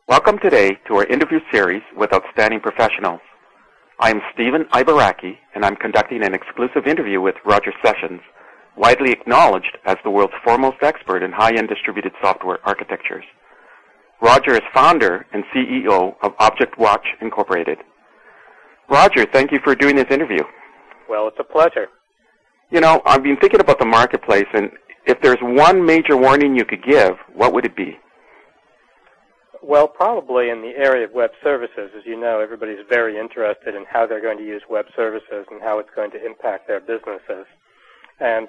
Welcome today to our interview series with outstanding professionals. I am Stephen Ibaraki, and I'm conducting an exclusive interview with Roger Sessions, widely acknowledged as the world's foremost expert in high-end distributed software architectures. Roger is founder and CEO of ObjectWatch Incorporated. Roger, thank you for doing this interview. Well, it's a pleasure. You know, I've been thinking about the marketplace, and if there's one major warning you could give, what would it be? Well, probably in the area of web services. As you know, everybody's very interested in how they're going to use web services and how it's going to impact their businesses. And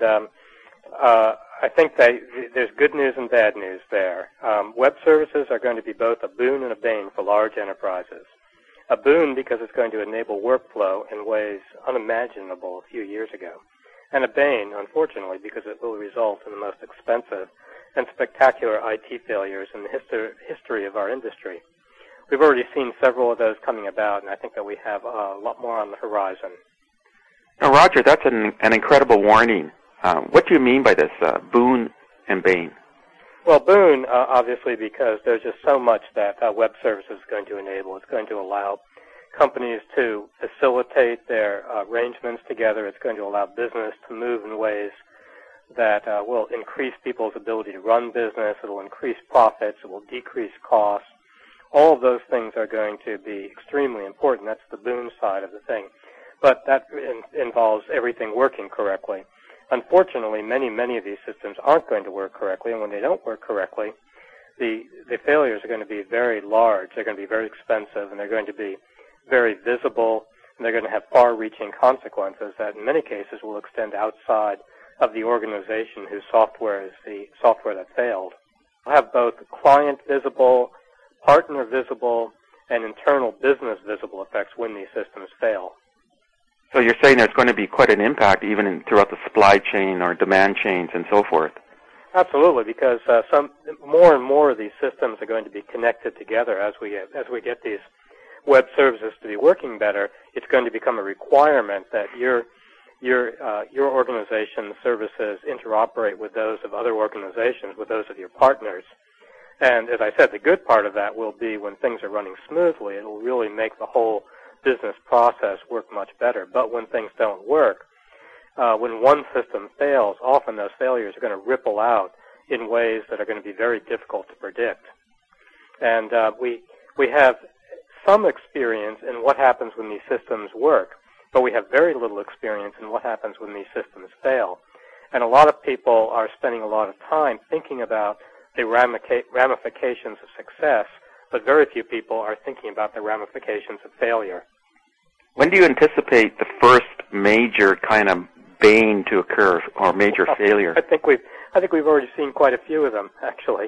I think there's good news and bad news there. Web services are going to be both a boon and a bane for large enterprises. A boon because it's going to enable workflow in ways unimaginable a few years ago. And a bane, unfortunately, because it will result in the most expensive and spectacular IT failures in the history of our industry. We've already seen several of those coming about, and I think that we have a lot more on the horizon. Now, Roger, that's an incredible warning. What do you mean by this, boon and bane? Well, boon, obviously, because there's just so much that web services is going to enable. It's going to allow companies to facilitate their arrangements together. It's going to allow business to move in ways that will increase people's ability to run business. It will increase profits. It will decrease costs. All of those things are going to be extremely important. That's the boon side of the thing. But that involves everything working correctly. Unfortunately, many of these systems aren't going to work correctly, and when they don't work correctly, the failures are going to be very large. They're going to be very expensive, and they're going to be very visible, and they're going to have far-reaching consequences that in many cases will extend outside of the organization whose software is the software that failed. We'll have both client visible, partner visible, and internal business visible effects when these systems fail. So you're saying there's going to be quite an impact even throughout the supply chain or demand chains and so forth? Absolutely, because more and more of these systems are going to be connected together as we get these web services to be working better. It's going to become a requirement that your organization's services interoperate with those of other organizations, with those of your partners. And as I said, the good part of that will be when things are running smoothly, it will really make the whole business process work much better. But when things don't work, when one system fails, often those failures are going to ripple out in ways that are going to be very difficult to predict. And we have some experience in what happens when these systems work, but we have very little experience in what happens when these systems fail. And a lot of people are spending a lot of time thinking about the ramifications of success, but very few people are thinking about the ramifications of failure. When do you anticipate the first major kind of bane to occur or major failure? I think we've already seen quite a few of them, actually.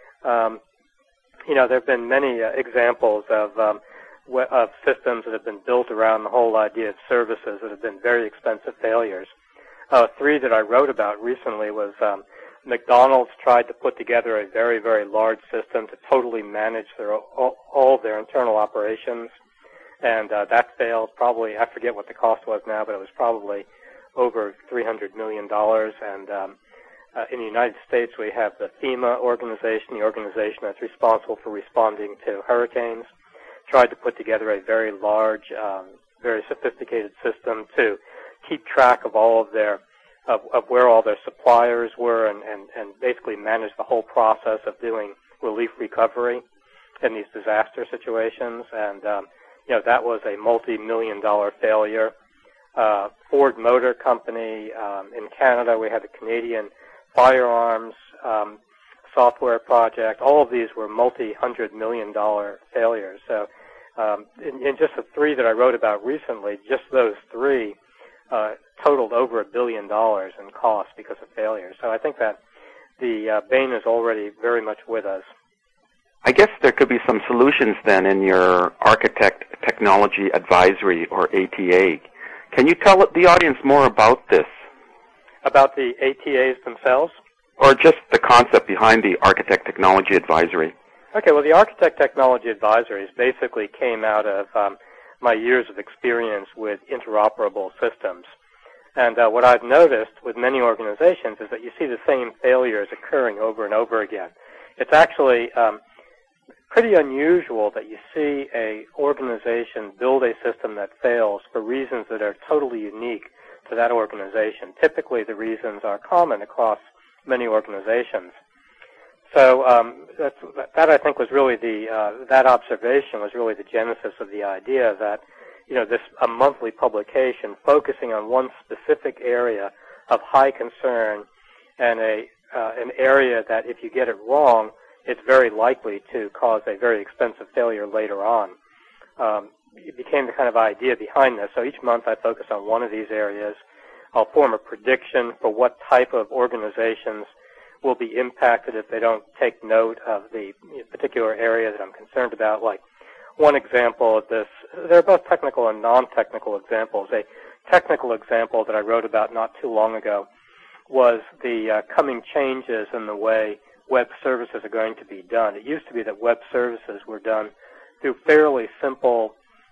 There have been many examples of systems that have been built around the whole idea of services that have been very expensive failures. Three that I wrote about recently was McDonald's tried to put together a very, very large system to totally manage all of their internal operations, and that failed. Probably, I forget what the cost was now, but it was probably over $300 million. And in the United States, we have the FEMA organization, the organization that's responsible for responding to hurricanes, tried to put together a very large, very sophisticated system to keep track of all of their of where all their suppliers were and basically manage the whole process of doing relief recovery in these disaster situations. And that was a multi-million-dollar failure. Ford Motor Company in Canada, we had the Canadian firearms software project. All of these were multi-hundred-million-dollar failures. So in just the three that I wrote about recently, just those three totaled over $1 billion in cost because of failures. So I think that the bane is already very much with us. I guess there could be some solutions then in your Architect Technology Advisory, or ATA. Can you tell the audience more about this? About the ATAs themselves? Or just the concept behind the Architect Technology Advisory? Okay, well, the Architect Technology Advisories basically came out of my years of experience with interoperable systems. And what I've noticed with many organizations is that you see the same failures occurring over and over again. It's actually pretty unusual that you see a organization build a system that fails for reasons that are totally unique to that organization. Typically, the reasons are common across many organizations. So that I think was really that observation was really the genesis of the idea that a monthly publication focusing on one specific area of high concern and an area that if you get it wrong, it's very likely to cause a very expensive failure later on. It became the kind of idea behind this. So each month I focus on one of these areas. I'll form a prediction for what type of organizations will be impacted if they don't take note of the particular area that I'm concerned about. Like one example of this, there are both technical and non-technical examples. A technical example that I wrote about not too long ago was the coming changes in the way web services are going to be done. It used to be that web services were done through fairly simple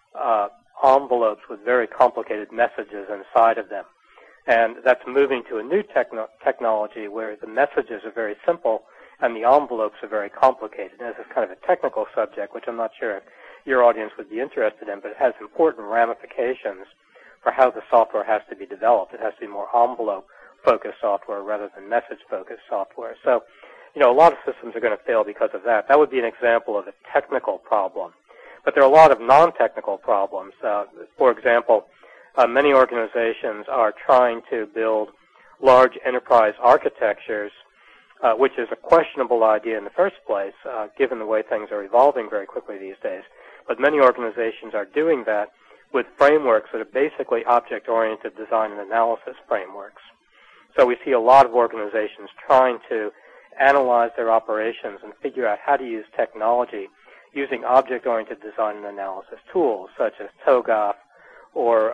envelopes with very complicated messages inside of them. And that's moving to a new technology where the messages are very simple and the envelopes are very complicated. And this is kind of a technical subject, which I'm not sure your audience would be interested in, but it has important ramifications for how the software has to be developed. It has to be more envelope-focused software rather than message-focused software. So, a lot of systems are going to fail because of that. That would be an example of a technical problem. But there are a lot of non-technical problems. For example, many organizations are trying to build large enterprise architectures, which is a questionable idea in the first place, given the way things are evolving very quickly these days. But many organizations are doing that with frameworks that are basically object-oriented design and analysis frameworks. So we see a lot of organizations trying to analyze their operations and figure out how to use technology using object-oriented design and analysis tools such as TOGAF or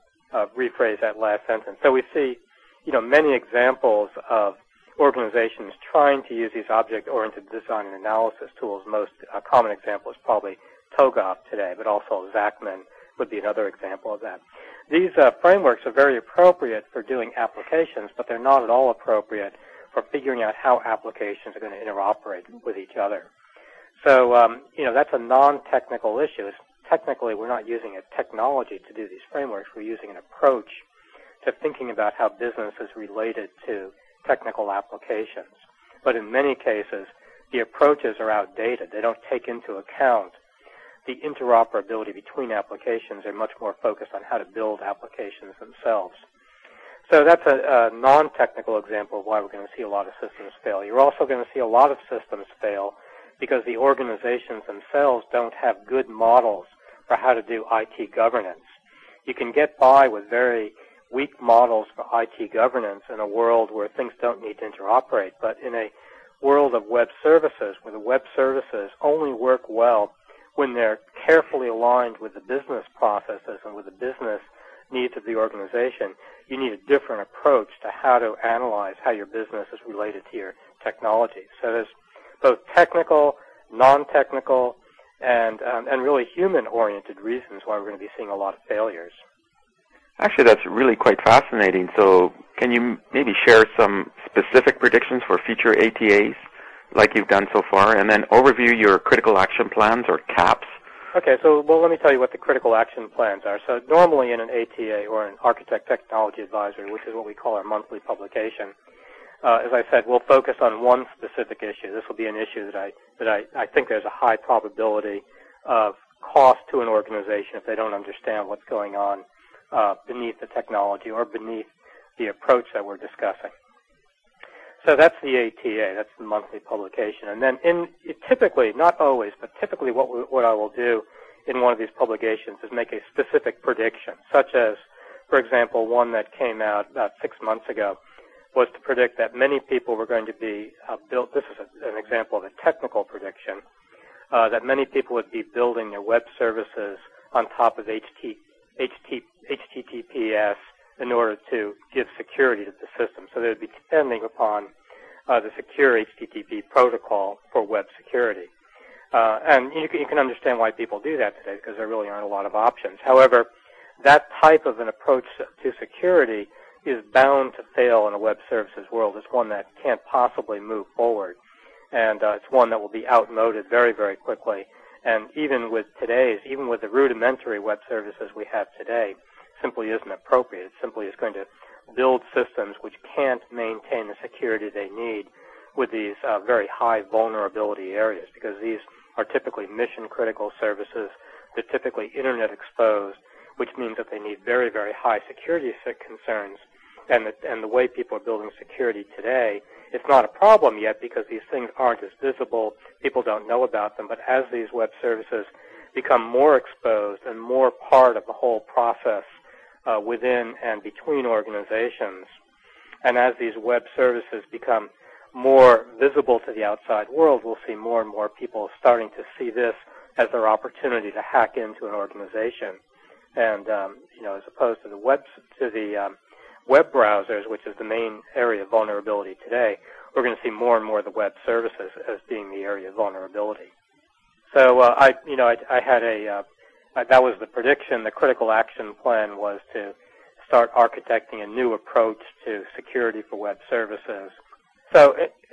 rephrase that last sentence. So we see, many examples of organizations trying to use these object-oriented design and analysis tools. Most common example is probably TOGAF today, but also Zachman would be another example of that. These frameworks are very appropriate for doing applications, but they're not at all appropriate for figuring out how applications are going to interoperate with each other. So, that's a non-technical issue. Technically, we're not using a technology to do these frameworks. We're using an approach to thinking about how business is related to technical applications. But in many cases, the approaches are outdated. They don't take into account the interoperability between applications. They're much more focused on how to build applications themselves. So that's a non-technical example of why we're going to see a lot of systems fail. You're also going to see a lot of systems fail because the organizations themselves don't have good models for how to do IT governance. You can get by with very weak models for IT governance in a world where things don't need to interoperate, but in a world of web services where the web services only work well when they're carefully aligned with the business processes and with the business needs of the organization, you need a different approach to how to analyze how your business is related to your technology. So there's both technical, non-technical, and really human-oriented reasons why we're going to be seeing a lot of failures. Actually, that's really quite fascinating. So can you maybe share some specific predictions for future ATAs like you've done so far, and then overview your critical action plans, or CAPs? Okay, so let me tell you what the critical action plans are. So normally in an ATA, or an Architect Technology Advisory, which is what we call our monthly publication, as I said, we'll focus on one specific issue. This will be an issue that I think there's a high probability of cost to an organization if they don't understand what's going on beneath the technology or beneath the approach that we're discussing. So that's the ATA, that's the monthly publication. And then typically, not always, but typically what I will do in one of these publications is make a specific prediction, such as, for example, one that came out about 6 months ago was to predict that many people were going to be built. This is an example of a technical prediction, that many people would be building their web services on top of HTTPS in order to give security to the system. So they would be depending upon the secure HTTP protocol for web security. And you can understand why people do that today, because there really aren't a lot of options. However, that type of an approach to security is bound to fail in a web services world. It's one that can't possibly move forward. and it's one that will be outmoded very, very quickly. And even with the rudimentary web services we have today, simply isn't appropriate. It simply is going to build systems which can't maintain the security they need with these very high vulnerability areas, because these are typically mission-critical services. They're typically Internet exposed, which means that they need very, very high security concerns. And the way people are building security today, it's not a problem yet because these things aren't as visible. People don't know about them. But as these web services become more exposed and more part of the whole process within and between organizations, and as these web services become more visible to the outside world, we'll see more and more people starting to see this as their opportunity to hack into an organization. And as opposed to the web browsers, which is the main area of vulnerability today, we're going to see more and more of the web services as being the area of vulnerability. So I had that was the prediction. The critical action plan was to start architecting a new approach to security for web services. So,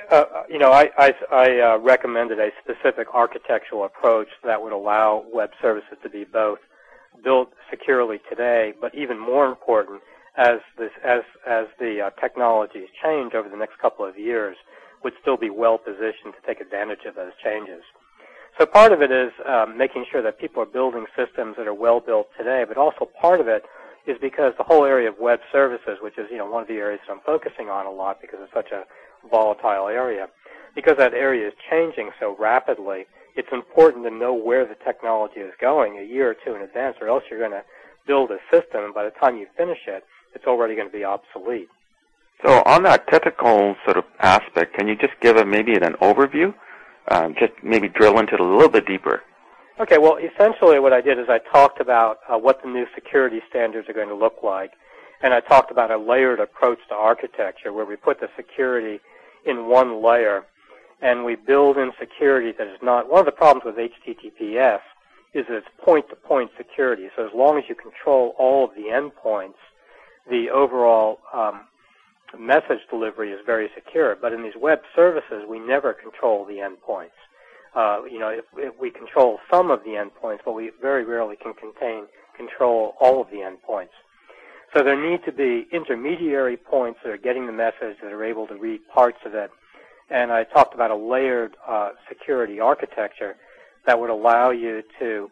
I recommended a specific architectural approach that would allow web services to be both built securely today, but even more important, as the technologies change over the next couple of years, would still be well positioned to take advantage of those changes. So part of it is making sure that people are building systems that are well built today, but also part of it is because the whole area of web services, which is one of the areas that I'm focusing on a lot because it's such a volatile area, because that area is changing so rapidly, it's important to know where the technology is going a year or two in advance, or else you're going to build a system, and by the time you finish it, it's already going to be obsolete. So on that technical sort of aspect, can you just give maybe an overview? Just maybe drill into it a little bit deeper. Okay, well, essentially what I did is I talked about what the new security standards are going to look like, and I talked about a layered approach to architecture where we put the security in one layer, and we build in security that is not... One of the problems with HTTPS is that it's point-to-point security, so as long as you control all of the endpoints, the overall message delivery is very secure. But in these web services, we never control the endpoints. If we control some of the endpoints, but we very rarely can control all of the endpoints. So there need to be intermediary points that are getting the message, that are able to read parts of it. And I talked about a layered security architecture that would allow you to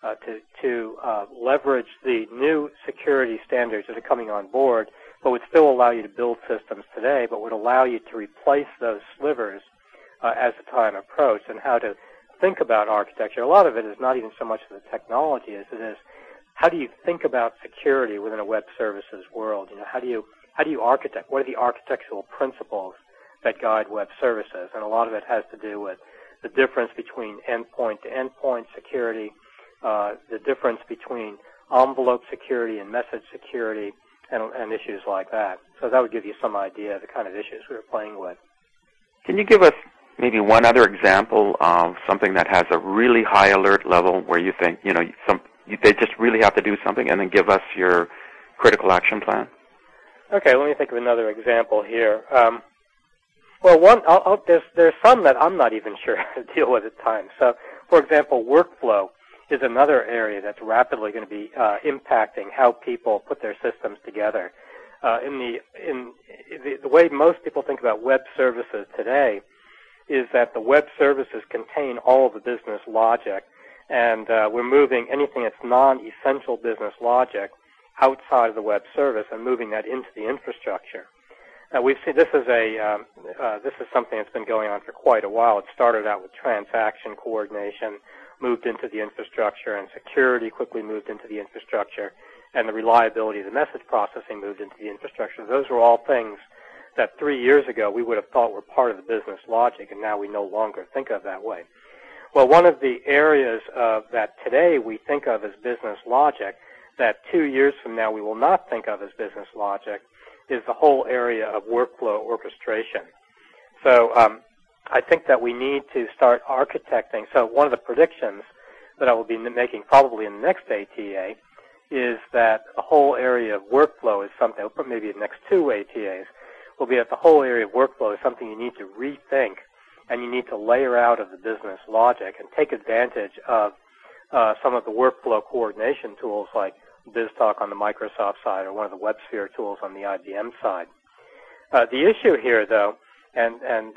leverage the new security standards that are coming on board, but would still allow you to build systems today, but would allow you to replace those slivers as the time approached, and how to think about architecture. A lot of it is not even so much the technology as it is how do you think about security within a web services world. How do you architect? What are the architectural principles that guide web services? And a lot of it has to do with the difference between endpoint-to-endpoint security, the difference between envelope security and message security, and issues like that. So that would give you some idea of the kind of issues we were playing with. Can you give us maybe one other example of something that has a really high alert level where you think, they just really have to do something, and then give us your critical action plan? Okay, let me think of another example here. There's some that I'm not even sure how to deal with at times. So, for example, workflow is another area that's rapidly going to be impacting how people put their systems together. The way most people think about web services today is that the web services contain all of the business logic, and we're moving anything that's non-essential business logic outside of the web service and moving that into the infrastructure. We've seen this is something that's been going on for quite a while. It started out with transaction coordination, moved into the infrastructure, and security quickly moved into the infrastructure, and the reliability of the message processing moved into the infrastructure. Those were all things that 3 years ago we would have thought were part of the business logic, and now we no longer think of that way. Well, one of the areas that today we think of as business logic that 2 years from now we will not think of as business logic is the whole area of workflow orchestration. So I think that we need to start architecting. So one of the predictions that I will be making probably in the next ATA is that the whole area of workflow is something, maybe the next 2 ATAs, will be that the whole area of workflow is something you need to rethink and you need to layer out of the business logic and take advantage of some of the workflow coordination tools like BizTalk on the Microsoft side or one of the WebSphere tools on the IBM side. The issue here, though, and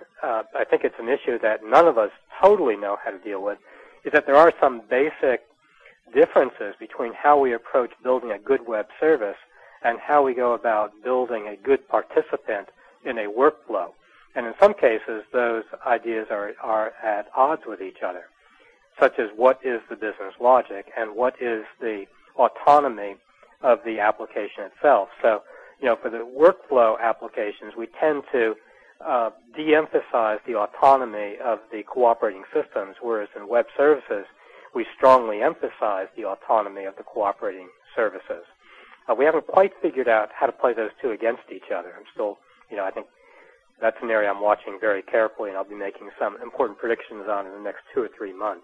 I think it's an issue that none of us totally know how to deal with, is that there are some basic differences between how we approach building a good web service and how we go about building a good participant in a workflow. And in some cases, those ideas are at odds with each other, such as what is the business logic and what is the autonomy of the application itself. So, for the workflow applications, we tend to de-emphasize the autonomy of the cooperating systems, whereas in web services, we strongly emphasize the autonomy of the cooperating services. We haven't quite figured out how to play those two against each other. I'm still, I think that's an area I'm watching very carefully, and I'll be making some important predictions on in the next 2 or 3 months.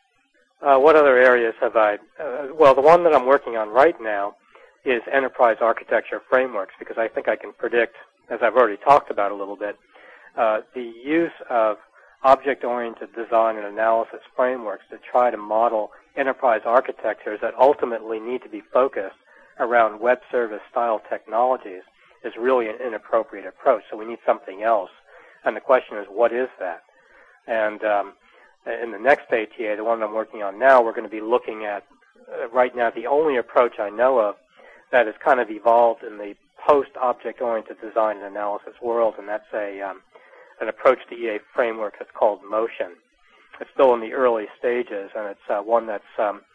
What other areas have I? Well, the one that I'm working on right now is enterprise architecture frameworks, because I think I can predict, as I've already talked about a little bit, the use of object-oriented design and analysis frameworks to try to model enterprise architectures that ultimately need to be focused around web service style technologies is really an inappropriate approach. So we need something else. And the question is, what is that? And in the next ATA, the one I'm working on now, we're going to be looking at, right now, the only approach I know of that has kind of evolved in the post-object-oriented design and analysis world, and that's an approach to EA framework that's called Motion. It's still in the early stages, and it's one that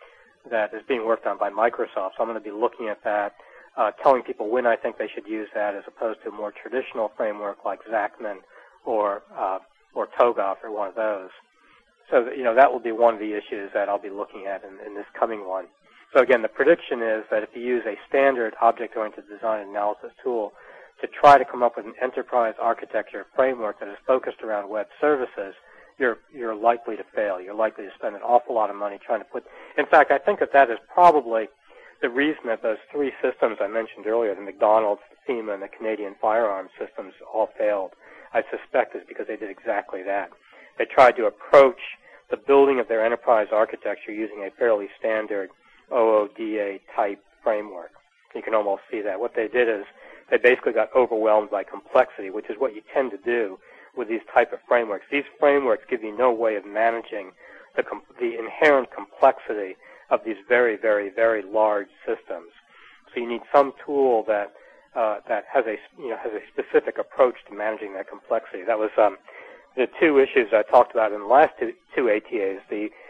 is being worked on by Microsoft. So I'm going to be looking at that, telling people when I think they should use that as opposed to a more traditional framework like Zachman or TOGAF or one of those. So that will be one of the issues that I'll be looking at in this coming one. So again, the prediction is that if you use a standard object-oriented design and analysis tool to try to come up with an enterprise architecture framework that is focused around web services, you're likely to fail. You're likely to spend an awful lot of money trying to put. In fact, I think that is probably the reason that those 3 systems I mentioned earlier, the McDonald's, the FEMA, and the Canadian Firearms systems, all failed. I suspect it's because they did exactly that. They tried to approach the building of their enterprise architecture using a fairly standard OODA type framework. You can almost see that. What they did is they basically got overwhelmed by complexity, which is what you tend to do with these type of frameworks. These frameworks give you no way of managing the inherent complexity of these very, very, very large systems. So you need some tool that has a specific approach to managing that complexity. That was the 2 issues I talked about in the last two ATAs.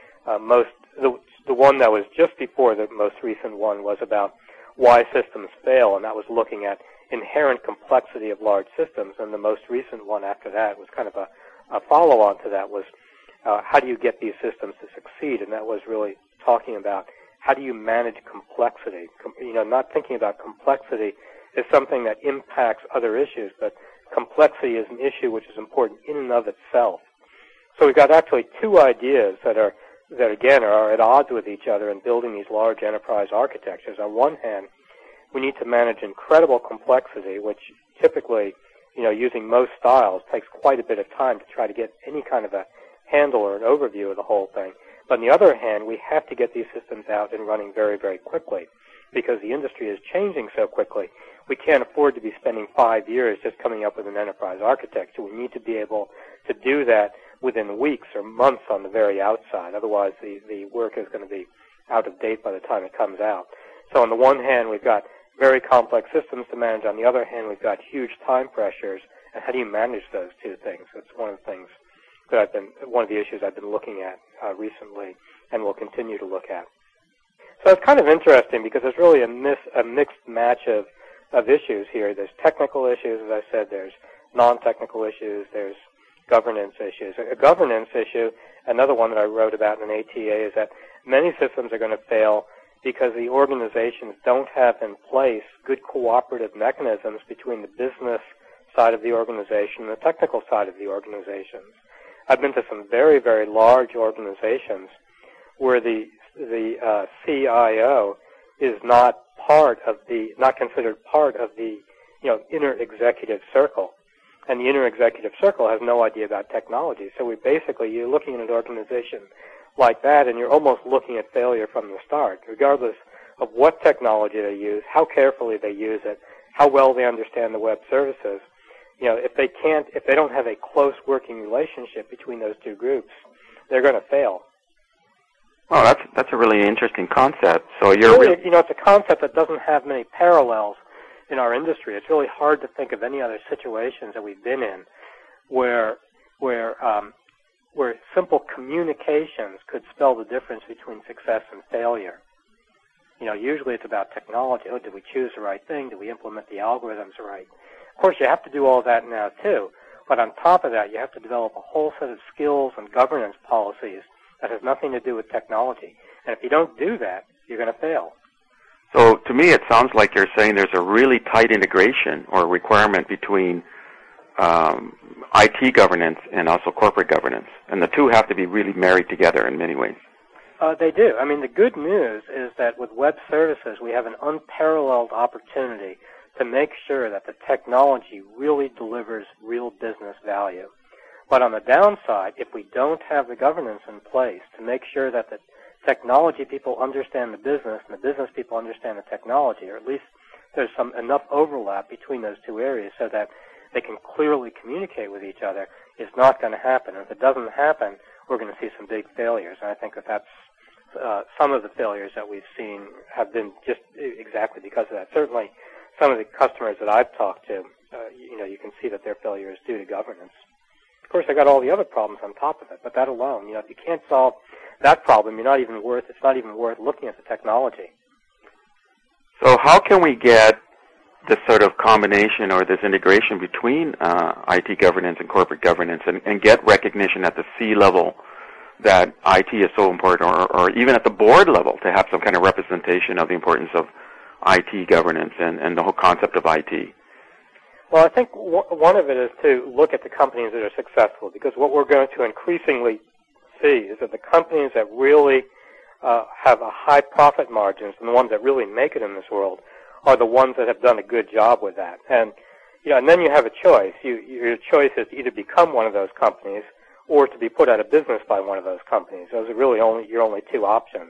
The one that was just before the most recent one was about why systems fail, and that was looking at inherent complexity of large systems. And the most recent one after that was kind of a follow-on to that was how do you get these systems to succeed? And that was really talking about how do you manage complexity. Not thinking about complexity as something that impacts other issues, but complexity is an issue which is important in and of itself. So we've got actually 2 ideas that again are at odds with each other in building these large enterprise architectures. On one hand, we need to manage incredible complexity, which typically, using most styles, takes quite a bit of time to try to get any kind of a handle or an overview of the whole thing. But on the other hand, we have to get these systems out and running very, very quickly because the industry is changing so quickly. We can't afford to be spending 5 years just coming up with an enterprise architecture. We need to be able to do that within weeks or months on the very outside. Otherwise, the work is going to be out of date by the time it comes out. So on the one hand, we've got very complex systems to manage. On the other hand, we've got huge time pressures. And how do you manage those 2 things? That's one of the things that one of the issues I've been looking at recently and will continue to look at. So it's kind of interesting because there's really a mixed match of issues here. There's technical issues, as I said. There's non-technical issues. There's governance issues. A governance issue, another one that I wrote about in an ATA, is that many systems are going to fail because the organizations don't have in place good cooperative mechanisms between the business side of the organization and the technical side of the organizations. I've been to some very, very large organizations where the CIO is not considered part of the inner executive circle. and the inner executive circle has no idea about technology. So you're looking at an organization like that, and you're almost looking at failure from the start, regardless of what technology they use, how carefully they use it, how well they understand the web services. If they don't have a close working relationship between those two groups, they're going to fail. Oh, that's a really interesting concept. So it's a concept that doesn't have many parallels in our industry. It's really hard to think of any other situations that we've been in where simple communications could spell the difference between success and failure. Usually it's about technology. Oh, did we choose the right thing? Did we implement the algorithms right? Of course, you have to do all that now too. But on top of that, you have to develop a whole set of skills and governance policies that has nothing to do with technology. And if you don't do that, you're going to fail. So to me, it sounds like you're saying there's a really tight integration or requirement between IT governance and also corporate governance. And the two have to be really married together in many ways. They do. I mean, the good news is that with web services, we have an unparalleled opportunity to make sure that the technology really delivers real business value. But on the downside, if we don't have the governance in place to make sure that the technology people understand the business and the business people understand the technology, or at least there's enough overlap between those two areas so that they can clearly communicate with each other, it's not going to happen. And if it doesn't happen, we're going to see some big failures. And I think that's some of the failures that we've seen have been just exactly because of that. Certainly, some of the customers that I've talked to, you can see that their failure is due to governance. Of course, I got all the other problems on top of it, but that alone, if you can't solve that problem, it's not even worth looking at the technology. So how can we get this sort of combination or this integration between IT governance and corporate governance and get recognition at the C level that IT is so important, or even at the board level to have some kind of representation of the importance of IT governance and the whole concept of IT? Well, I think one of it is to look at the companies that are successful, because what we're going to increasingly see is that the companies that really have a high profit margins and the ones that really make it in this world are the ones that have done a good job with that. And and then you have a choice. Your choice is to either become one of those companies or to be put out of business by one of those companies. Those are really your only two options.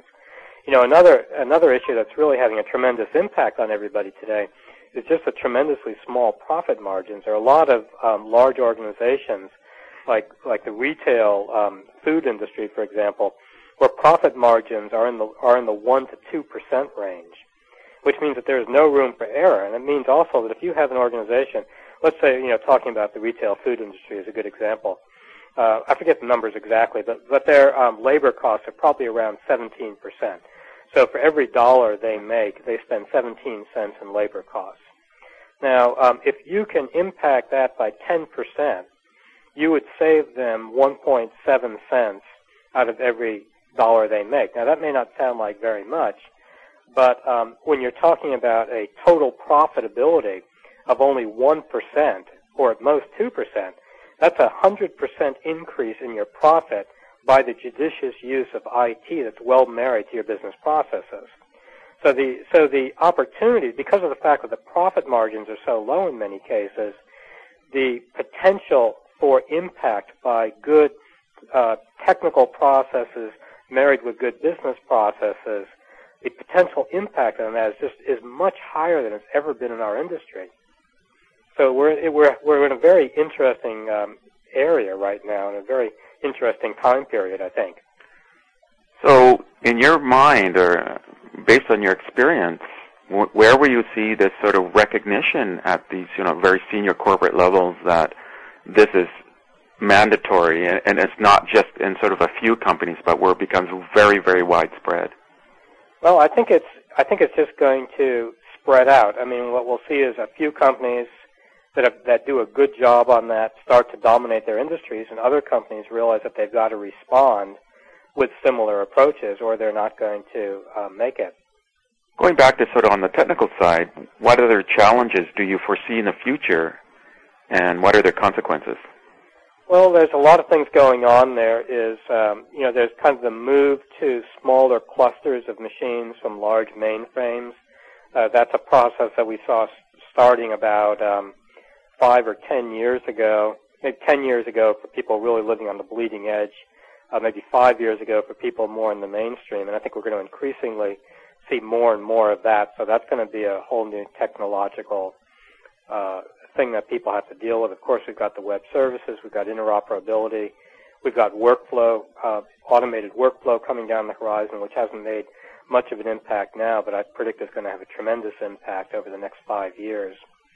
Another issue that's really having a tremendous impact on everybody today is just the tremendously small profit margins. There are a lot of large organizations, like the retail food industry, for example, where profit margins are in the 1% to 2% range, which means that there is no room for error. And it means also that if you have an organization, let's say, talking about the retail food industry is a good example. I forget the numbers exactly, but their labor costs are probably around 17%. So for every dollar they make, they spend 17 cents in labor costs. Now, if you can impact that by 10%, you would save them 1.7 cents out of every dollar they make. Now, that may not sound like very much, but when you're talking about a total profitability of only 1%, or at most 2%, that's a 100% increase in your profit by the judicious use of IT that's well married to your business processes. So the opportunity, because of the fact that the profit margins are so low in many cases, the potential for impact by good technical processes married with good business processes, the potential impact on that is much higher than it's ever been in our industry. So we're in a very interesting area right now, in a very interesting time period, I think. So, in your mind, or based on your experience, where will you see this sort of recognition at these, very senior corporate levels that this is mandatory, and it's not just in sort of a few companies, but where it becomes very, very widespread? Well, I think it's just going to spread out. I mean, what we'll see is a few companies that do a good job on that start to dominate their industries, and other companies realize that they've got to respond with similar approaches, or they're not going to make it. Going back to sort of on the technical side, what other challenges do you foresee in the future, and what are their consequences? Well, there's a lot of things going on. There is, there's kind of the move to smaller clusters of machines from large mainframes. That's a process that we saw starting about 5 or 10 years ago, maybe 10 years ago for people really living on the bleeding edge, maybe 5 years ago for people more in the mainstream, and I think we're going to increasingly see more and more of that. So that's going to be a whole new technological thing that people have to deal with. Of course, we've got the web services, we've got interoperability, we've got workflow, automated workflow coming down the horizon, which hasn't made much of an impact now, but I predict it's going to have a tremendous impact over the next 5 years.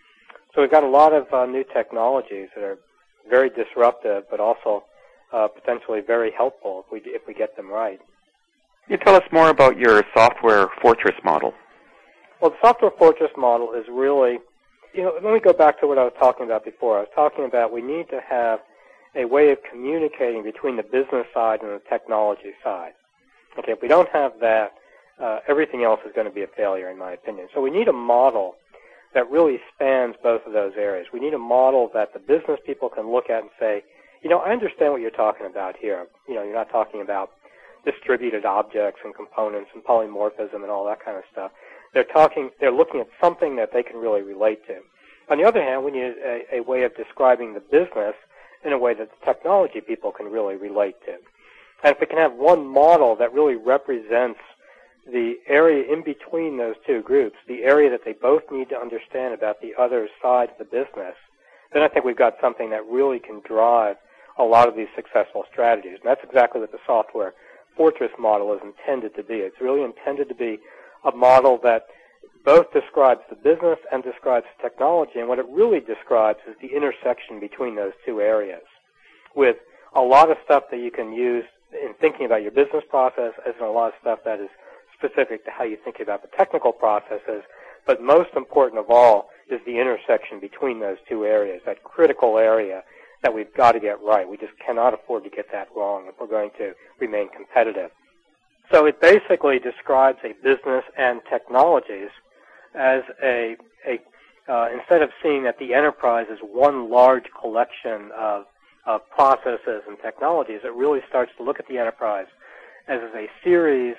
So we've got a lot of new technologies that are very disruptive, but also potentially very helpful if we get them right. Can you tell us more about your software fortress model? Well, the software fortress model is really, let me go back to what I was talking about before. I was talking about we need to have a way of communicating between the business side and the technology side. Okay, if we don't have that, everything else is going to be a failure, in my opinion. So we need a model that really spans both of those areas. We need a model that the business people can look at and say, I understand what you're talking about here. You're not talking about distributed objects and components and polymorphism and all that kind of stuff. They're looking at something that they can really relate to. On the other hand, we need a way of describing the business in a way that the technology people can really relate to. And if we can have one model that really represents the area in between those two groups, the area that they both need to understand about the other side of the business, then I think we've got something that really can drive a lot of these successful strategies. And that's exactly what the software fortress model is intended to be. It's really intended to be a model that both describes the business and describes the technology, and what it really describes is the intersection between those two areas, with a lot of stuff that you can use in thinking about your business process, as in a lot of stuff that is specific to how you think about the technical processes, but most important of all is the intersection between those two areas, that critical area that we've got to get right. We just cannot afford to get that wrong if we're going to remain competitive. So it basically describes a business and technologies as instead of seeing that the enterprise is one large collection of processes and technologies, it really starts to look at the enterprise as a series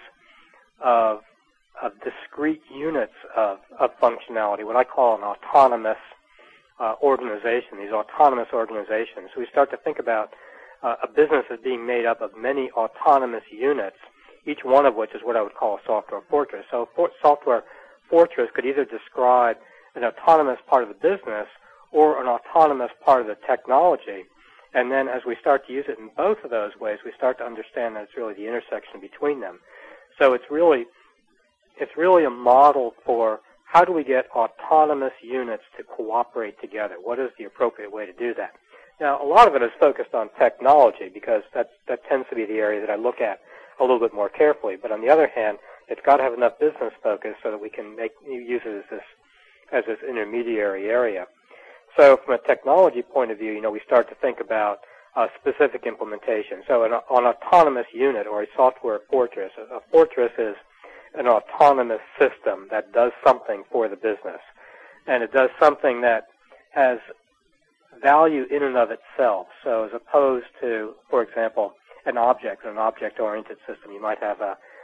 of discrete units of functionality, what I call an autonomous organization, these autonomous organizations. So we start to think about a business as being made up of many autonomous units, each one of which is what I would call a software fortress. So a software fortress could either describe an autonomous part of the business or an autonomous part of the technology. And then as we start to use it in both of those ways, we start to understand that it's really the intersection between them. So it's really a model for how do we get autonomous units to cooperate together? What is the appropriate way to do that? Now, a lot of it is focused on technology because that tends to be the area that I look at a little bit more carefully. But on the other hand, it's got to have enough business focus so that we can use it as this intermediary area. So from a technology point of view, we start to think about specific implementation. So an autonomous unit or a software fortress, a fortress is an autonomous system that does something for the business. And it does something that has value in and of itself. So as opposed to, for example, an object-oriented system, you might have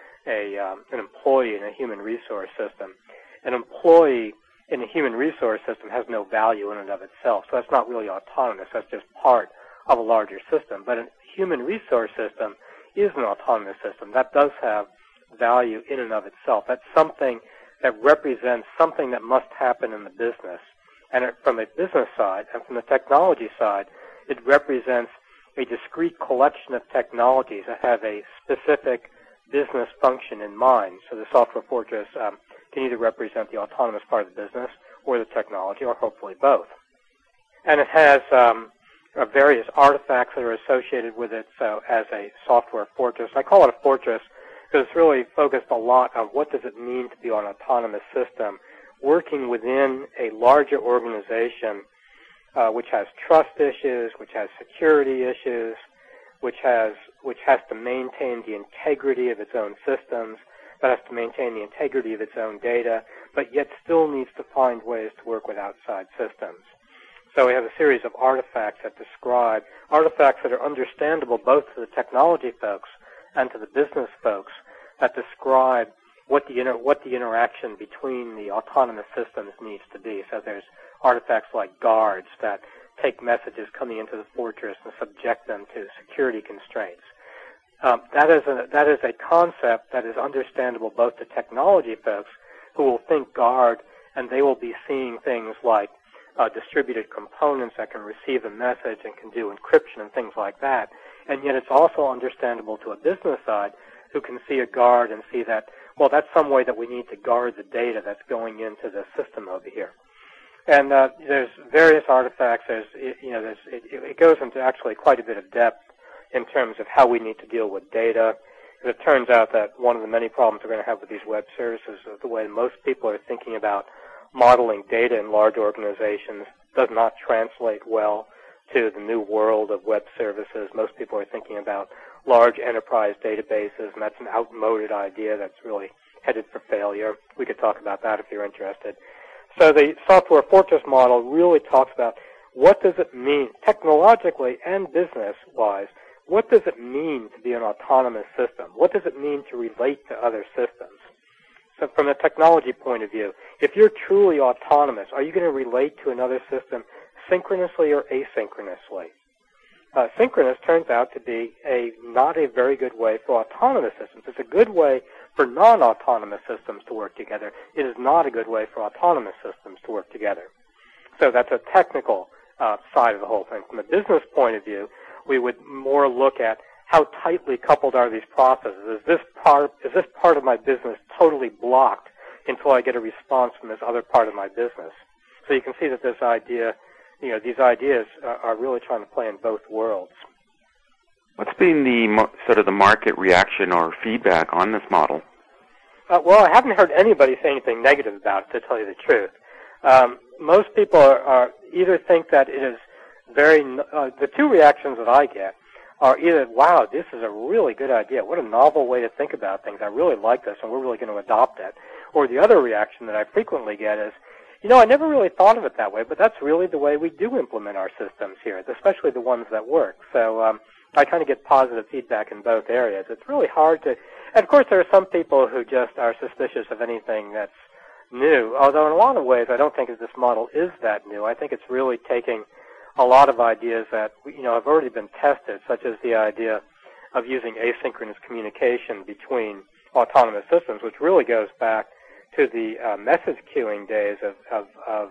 an employee in a human resource system. An employee in a human resource system has no value in and of itself. So that's not really autonomous. That's just part of a larger system. But a human resource system is an autonomous system. That does have value in and of itself. That's something that represents something that must happen in the business. And from a business side and from the technology side, it represents a discrete collection of technologies that have a specific business function in mind. So the software fortress can either represent the autonomous part of the business or the technology, or hopefully both. And it has various artifacts that are associated with it. So as a software fortress, I call it a fortress because it's really focused a lot on what does it mean to be an autonomous system working within a larger organization which has trust issues, which has security issues, which has to maintain the integrity of its own systems, that has to maintain the integrity of its own data, but yet still needs to find ways to work with outside systems. So we have a series of artifacts that describe, artifacts that are understandable both to the technology folks and to the business folks, that describe what the interaction between the autonomous systems needs to be. So there's artifacts like guards that take messages coming into the fortress and subject them to security constraints. That is a concept that is understandable both to technology folks who will think guard, and they will be seeing things like distributed components that can receive a message and can do encryption and things like that. And yet it's also understandable to a business side who can see a guard and see that, well, that's some way that we need to guard the data that's going into the system over here. And there's various artifacts. It goes into actually quite a bit of depth in terms of how we need to deal with data. It turns out that one of the many problems we're going to have with these web services is the way most people are thinking about modeling data in large organizations does not translate well to the new world of web services. Most people are thinking about large enterprise databases, and that's an outmoded idea that's really headed for failure. We could talk about that if you're interested. So the software fortress model really talks about what does it mean technologically and business-wise. What does it mean to be an autonomous system? What does it mean to relate to other systems? So from a technology point of view, if you're truly autonomous, are you going to relate to another system synchronously or asynchronously? Synchronous turns out to be not a very good way for autonomous systems. It's a good way for non-autonomous systems to work together. It is not a good way for autonomous systems to work together. So that's a technical side of the whole thing. From a business point of view, we would more look at how tightly coupled are these processes. Is this part of my business totally blocked until I get a response from this other part of my business? So you can see that these ideas are really trying to play in both worlds. What's been the sort of the market reaction or feedback on this model? Well, I haven't heard anybody say anything negative about it, to tell you the truth. Most people are either think that it is the two reactions that I get are either, wow, this is a really good idea. What a novel way to think about things. I really like this, and we're really going to adopt it. Or the other reaction that I frequently get is, I never really thought of it that way, but that's really the way we do implement our systems here, especially the ones that work. So I kind of get positive feedback in both areas. It's really hard to, and of course there are some people who just are suspicious of anything that's new, although in a lot of ways I don't think that this model is that new. I think it's really taking a lot of ideas that have already been tested, such as the idea of using asynchronous communication between autonomous systems, which really goes back to the message queuing days of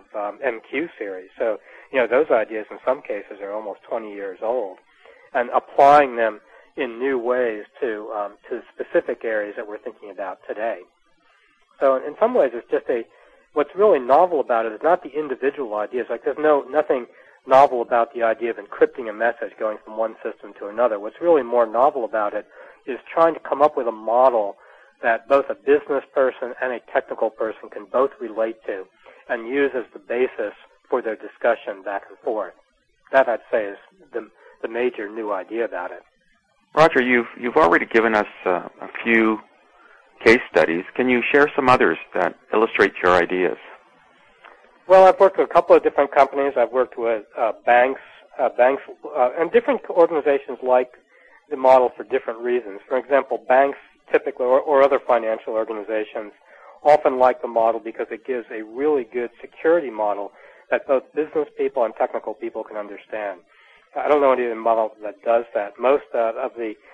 MQ series. So, those ideas in some cases are almost 20 years old, and applying them in new ways to specific areas that we're thinking about today. So in some ways, it's just what's really novel about it is not the individual ideas. Like there's nothing novel about the idea of encrypting a message going from one system to another. What's really more novel about it is trying to come up with a model that both a business person and a technical person can both relate to and use as the basis for their discussion back and forth. That, I'd say, is the major new idea about it. Roger, you've already given us a few case studies. Can you share some others that illustrate your ideas? Well, I've worked with a couple of different companies. I've worked with banks, and different organizations like the model for different reasons. For example, banks typically, or other financial organizations, often like the model because it gives a really good security model that both business people and technical people can understand. I don't know any model that does that. Most of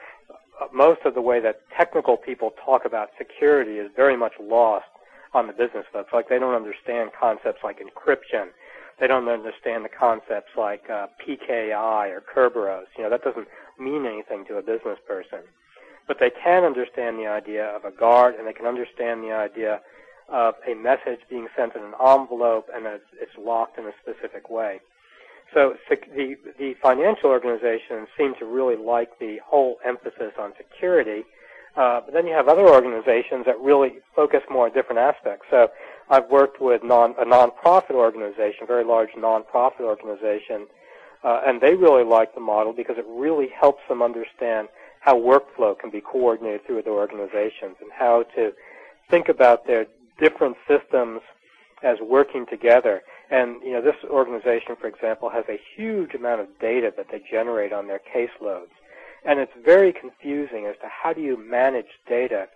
the way that technical people talk about security is very much lost on the business folks. Like they don't understand concepts like encryption. They don't understand the concepts like PKI or Kerberos. That doesn't mean anything to a business person. But they can understand the idea of a guard, and they can understand the idea of a message being sent in an envelope and that it's locked in a specific way. So the financial organizations seem to really like the whole emphasis on security. But then you have other organizations that really focus more on different aspects. So I've worked with a nonprofit organization, a very large nonprofit organization, and they really like the model because it really helps them understand how workflow can be coordinated through their organizations and how to think about their different systems as working together. And, this organization, for example, has a huge amount of data that they generate on their caseloads. And it's very confusing as to how do you manage data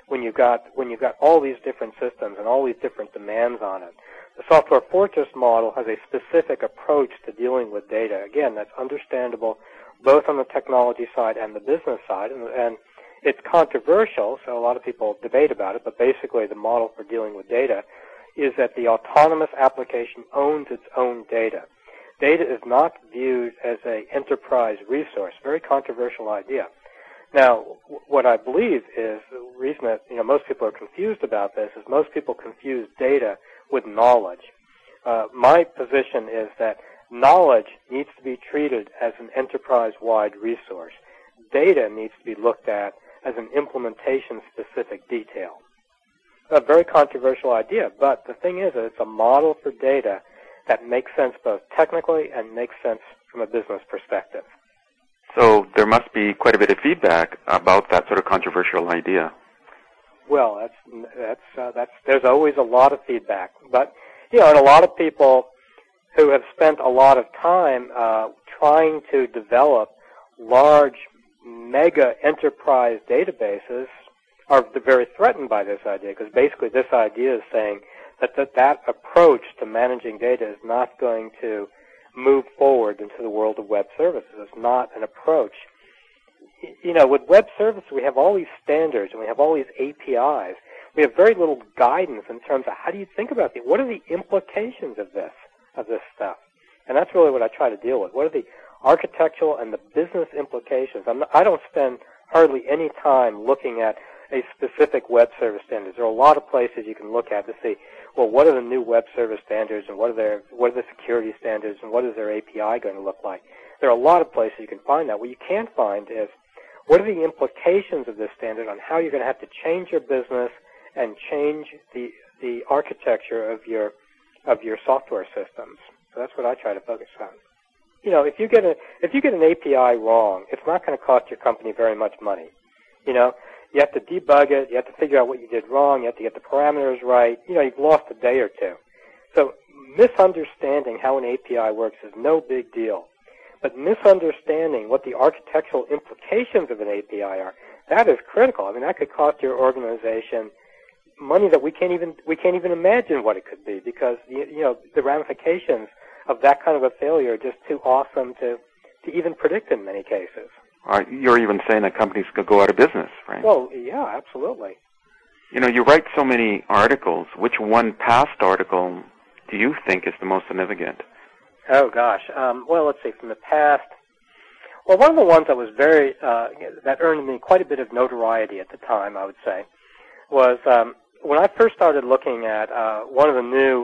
when you've got all these different systems and all these different demands on it. The software fortress model has a specific approach to dealing with data. Again, that's understandable both on the technology side and the business side, and it's controversial, so a lot of people debate about it, but basically the model for dealing with data is that the autonomous application owns its own data. Data is not viewed as an enterprise resource. Very controversial idea. Now, what I believe is the reason that most people are confused about this is most people confuse data with knowledge. My position is that knowledge needs to be treated as an enterprise-wide resource. Data needs to be looked at as an implementation-specific detail. A very controversial idea, but the thing is that it's a model for data that makes sense both technically and makes sense from a business perspective. So there must be quite a bit of feedback about that sort of controversial idea. Well, there's always a lot of feedback, but and a lot of people who have spent a lot of time trying to develop large, mega enterprise databases are very threatened by this idea, because basically this idea is saying that approach to managing data is not going to move forward into the world of web services. It's not an approach. With web services, we have all these standards and we have all these APIs. We have very little guidance in terms of how do you think about it. What are the implications of this stuff? And that's really what I try to deal with. What are the architectural and the business implications? I don't spend hardly any time looking at a specific web service standards. There are a lot of places you can look at to see, well, what are the new web service standards and what are the security standards and what is their API going to look like? There are a lot of places you can find that. What you can't find is what are the implications of this standard on how you're going to have to change your business and change the architecture of your software systems. So that's what I try to focus on. If you get an API wrong, it's not going to cost your company very much money. You have to debug it. You have to figure out what you did wrong. You have to get the parameters right. You've lost a day or two. So misunderstanding how an API works is no big deal. But misunderstanding what the architectural implications of an API are, that is critical. I mean, that could cost your organization money that we can't even imagine what it could be, because the ramifications of that kind of a failure are just too awesome to even predict in many cases. You're even saying that companies could go out of business, right? Well, yeah, absolutely. You write so many articles. Which one past article do you think is the most significant? Oh, gosh. Well, let's see. From the past, well, one of the ones that was that earned me quite a bit of notoriety at the time, I would say, was when I first started looking at one of the new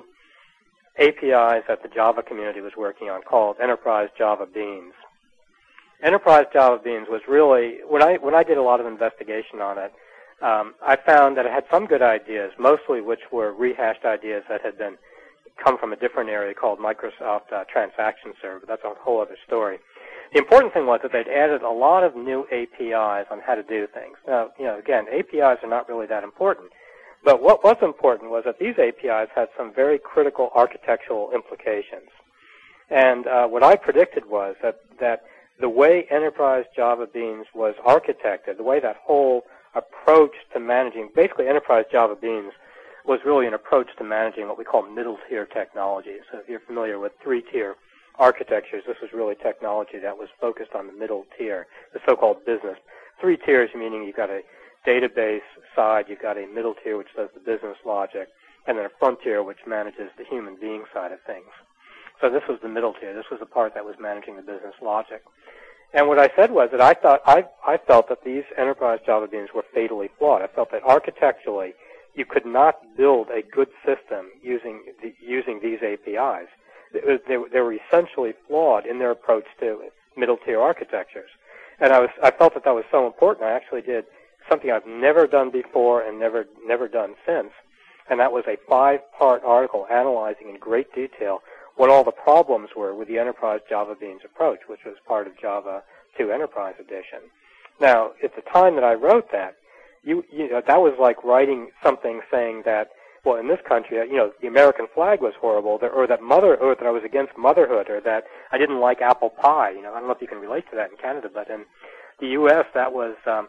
APIs that the Java community was working on called Enterprise Java Beans. Enterprise Java Beans was really, when I did a lot of investigation on it, I found that it had some good ideas, mostly which were rehashed ideas that had come from a different area called Microsoft Transaction Server. But that's a whole other story. The important thing was that they'd added a lot of new APIs on how to do things. Now, again, APIs are not really that important. But what was important was that these APIs had some very critical architectural implications. And what I predicted was that the way Enterprise Java Beans was architected, the way that whole approach to managing, basically Enterprise Java Beans was really an approach to managing what we call middle-tier technology. So if you're familiar with three-tier architectures, this was really technology that was focused on the middle tier, the so-called business. 3 tiers meaning you've got a database side, you've got a middle tier which does the business logic, and then a frontier which manages the human being side of things. So this was the middle tier. This was the part that was managing the business logic. And what I said was that I felt that these Enterprise Java Beans were fatally flawed. I felt that architecturally you could not build a good system using these APIs. They were essentially flawed in their approach to middle-tier architectures. And I felt that was so important. I actually did something I've never done before and never done since, and that was a 5-part article analyzing in great detail what all the problems were with the Enterprise Java Beans approach, which was part of Java 2 Enterprise Edition. Now, at the time that I wrote that, that was like writing something saying that, well, in this country, the American flag was horrible, or that I was against motherhood, or that I didn't like apple pie. I don't know if you can relate to that in Canada, but in the U.S., that was,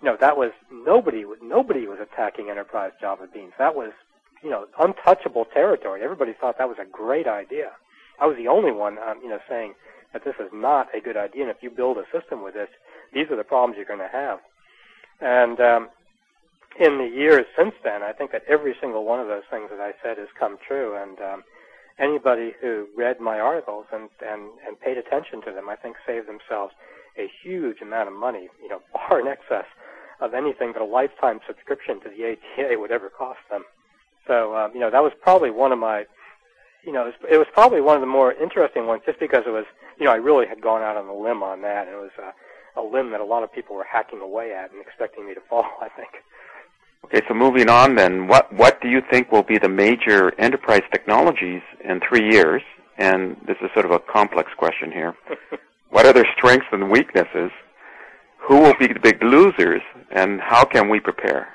that was nobody was attacking enterprise Java Beans. That was, untouchable territory. Everybody thought that was a great idea. I was the only one, saying that this is not a good idea, and if you build a system with this, these are the problems you're going to have. And in the years since then, I think that every single one of those things that I said has come true, and anybody who read my articles and paid attention to them, I think, saved themselves a huge amount of money, far in excess of anything that a lifetime subscription to the ATA would ever cost them. So, that was probably one of my, it was probably one of the more interesting ones, just because it was, I really had gone out on a limb on that, and it was a limb that a lot of people were hacking away at and expecting me to fall, I think. Okay, so moving on then, what do you think will be the major enterprise technologies in 3 years? And this is sort of a complex question here. What are their strengths and weaknesses? Who will be the big losers, and how can we prepare?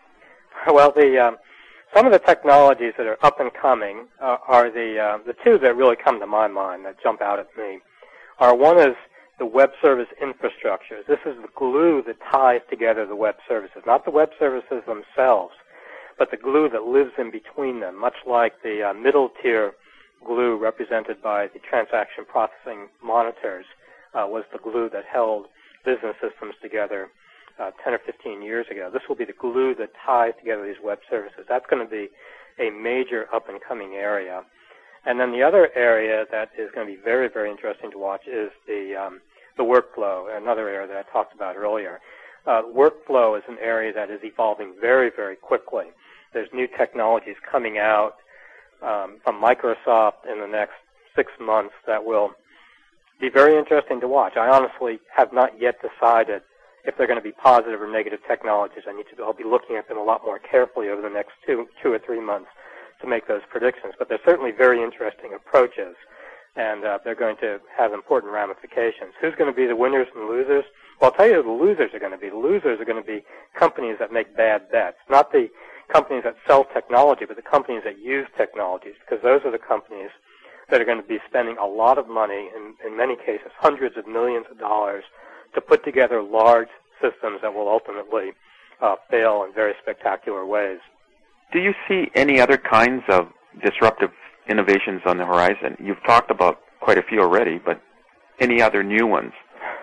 Well, some of the technologies that are up and coming are the two that really come to my mind, that jump out at me. One is the web service infrastructure. This is the glue that ties together the web services, not the web services themselves, but the glue that lives in between them, much like the middle-tier glue represented by the transaction processing monitors was the glue that held business systems together 10 or 15 years ago. This will be the glue that ties together these web services. That's going to be a major up-and-coming area. And then the other area that is going to be very, very interesting to watch is the workflow, another area that I talked about earlier. Workflow is an area that is evolving very, very quickly. There's new technologies coming out from Microsoft in the next 6 months that will be very interesting to watch. I honestly have not yet decided if they're going to be positive or negative technologies. I'll be looking at them a lot more carefully over the next two or 3 months to make those predictions. But they're certainly very interesting approaches, and they're going to have important ramifications. Who's going to be the winners and losers? Well, I'll tell you who the losers are going to be. The losers are going to be companies that make bad bets, not the companies that sell technology, but the companies that use technologies, because those are the companies that are going to be spending a lot of money, in many cases hundreds of millions of dollars, to put together large systems that will ultimately fail in very spectacular ways. Do you see any other kinds of disruptive innovations on the horizon? You've talked about quite a few already, but any other new ones?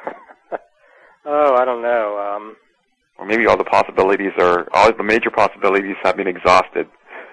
Oh, I don't know. Or maybe all the major possibilities have been exhausted.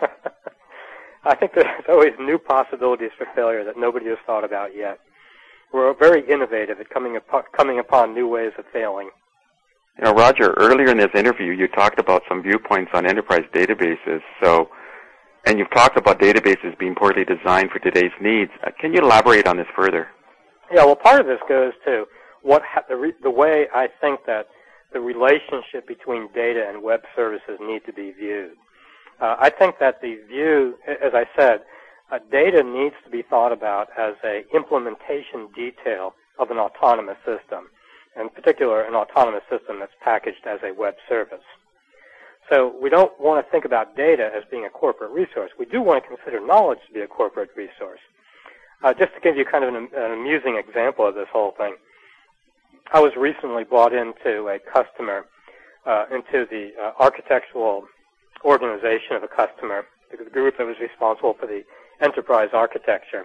I think there's always new possibilities for failure that nobody has thought about yet. We're very innovative at coming upon new ways of failing. Roger, earlier in this interview, you talked about some viewpoints on enterprise databases. And you've talked about databases being poorly designed for today's needs. Can you elaborate on this further? Yeah, well, part of this goes to the way I think that the relationship between data and web services need to be viewed. I think that the view, as I said, data needs to be thought about as an implementation detail of an autonomous system, in particular an autonomous system that's packaged as a web service. So we don't want to think about data as being a corporate resource. We do want to consider knowledge to be a corporate resource. Just to give you kind of an amusing example of this whole thing, I was recently brought into a customer, into the architectural organization of a customer, the group that was responsible for the enterprise architecture.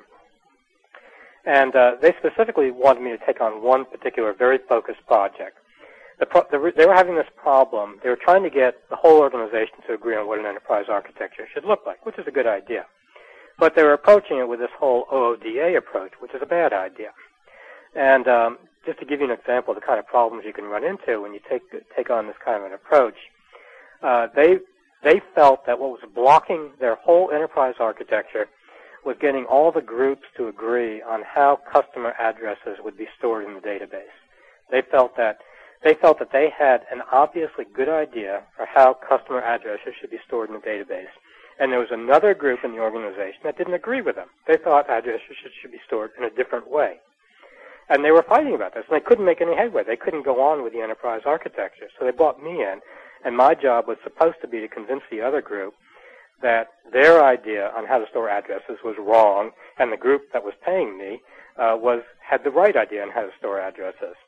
And they specifically wanted me to take on one particular very focused project. They were having this problem. They were trying to get the whole organization to agree on what an enterprise architecture should look like, which is a good idea. But they were approaching it with this whole OODA approach, which is a bad idea. And just to give you an example of the kind of problems you can run into when you take on this kind of an approach, they felt that what was blocking their whole enterprise architecture was getting all the groups to agree on how customer addresses would be stored in the database. They felt that they had an obviously good idea for how customer addresses should be stored in the database. And there was another group in the organization that didn't agree with them. They thought addresses should be stored in a different way. And they were fighting about this, and they couldn't make any headway. They couldn't go on with the enterprise architecture. So they brought me in, and my job was supposed to be to convince the other group that their idea on how to store addresses was wrong, and the group that was paying me had the right idea on how to store addresses.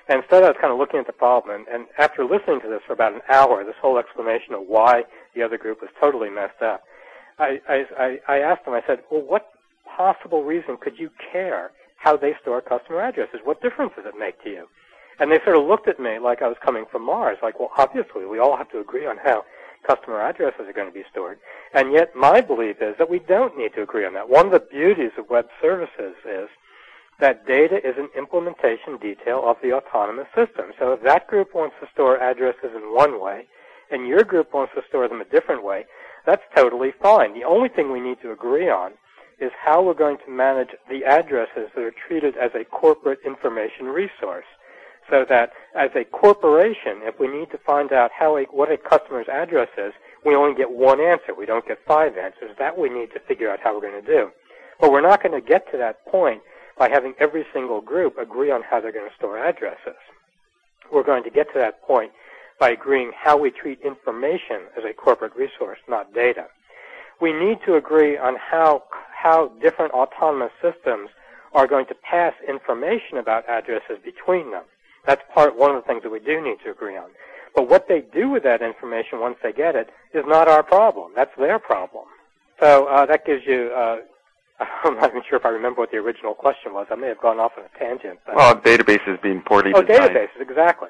And instead I was kind of looking at the problem, and after listening to this for about an hour, this whole explanation of why the other group was totally messed up, I asked them, I said, well, what possible reason could you care how they store customer addresses? What difference does it make to you? And they sort of looked at me like I was coming from Mars, like, well, obviously we all have to agree on how customer addresses are going to be stored. And yet my belief is that we don't need to agree on that. One of the beauties of web services is that data is an implementation detail of the autonomous system. So if that group wants to store addresses in one way and your group wants to store them a different way, that's totally fine. The only thing we need to agree on is how we're going to manage the addresses that are treated as a corporate information resource. So that as a corporation, if we need to find out what a customer's address is, we only get one answer. We don't get 5 answers. That we need to figure out how we're going to do. But we're not going to get to that point by having every single group agree on how they're going to store addresses. We're going to get to that point by agreeing how we treat information as a corporate resource, not data. We need to agree on how different autonomous systems are going to pass information about addresses between them. That's one of the things that we do need to agree on. But what they do with that information once they get it is not our problem. That's their problem. So that gives you, I'm not even sure if I remember what the original question was. I may have gone off on a tangent. But well, databases being poorly designed. Databases, exactly.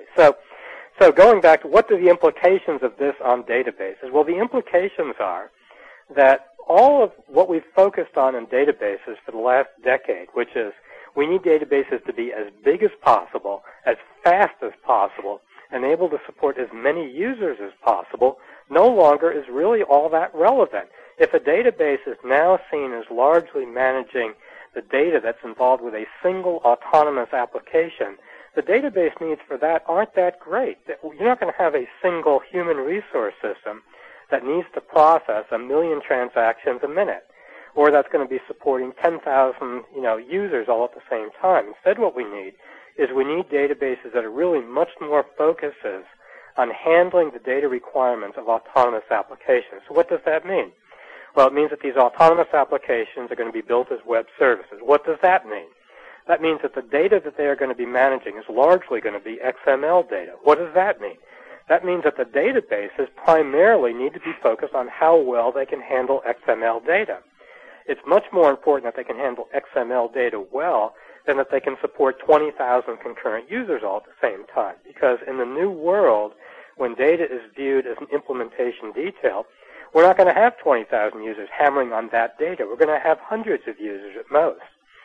So going back to what are the implications of this on databases? Well, the implications are that all of what we've focused on in databases for the last decade, which is we need databases to be as big as possible, as fast as possible, and able to support as many users as possible, no longer is really all that relevant. If a database is now seen as largely managing the data that's involved with a single autonomous application, the database needs for that aren't that great. You're not going to have a single human resource system that needs to process 1 million transactions a minute, or that's going to be supporting 10,000, users all at the same time. Instead, what we need is databases that are really much more focuses on handling the data requirements of autonomous applications. So what does that mean? Well, it means that these autonomous applications are going to be built as web services. What does that mean? That means that the data that they are going to be managing is largely going to be XML data. What does that mean? That means that the databases primarily need to be focused on how well they can handle XML data. It's much more important that they can handle XML data well than that they can support 20,000 concurrent users all at the same time. Because in the new world, when data is viewed as an implementation detail, we're not going to have 20,000 users hammering on that data. We're going to have hundreds of users at most.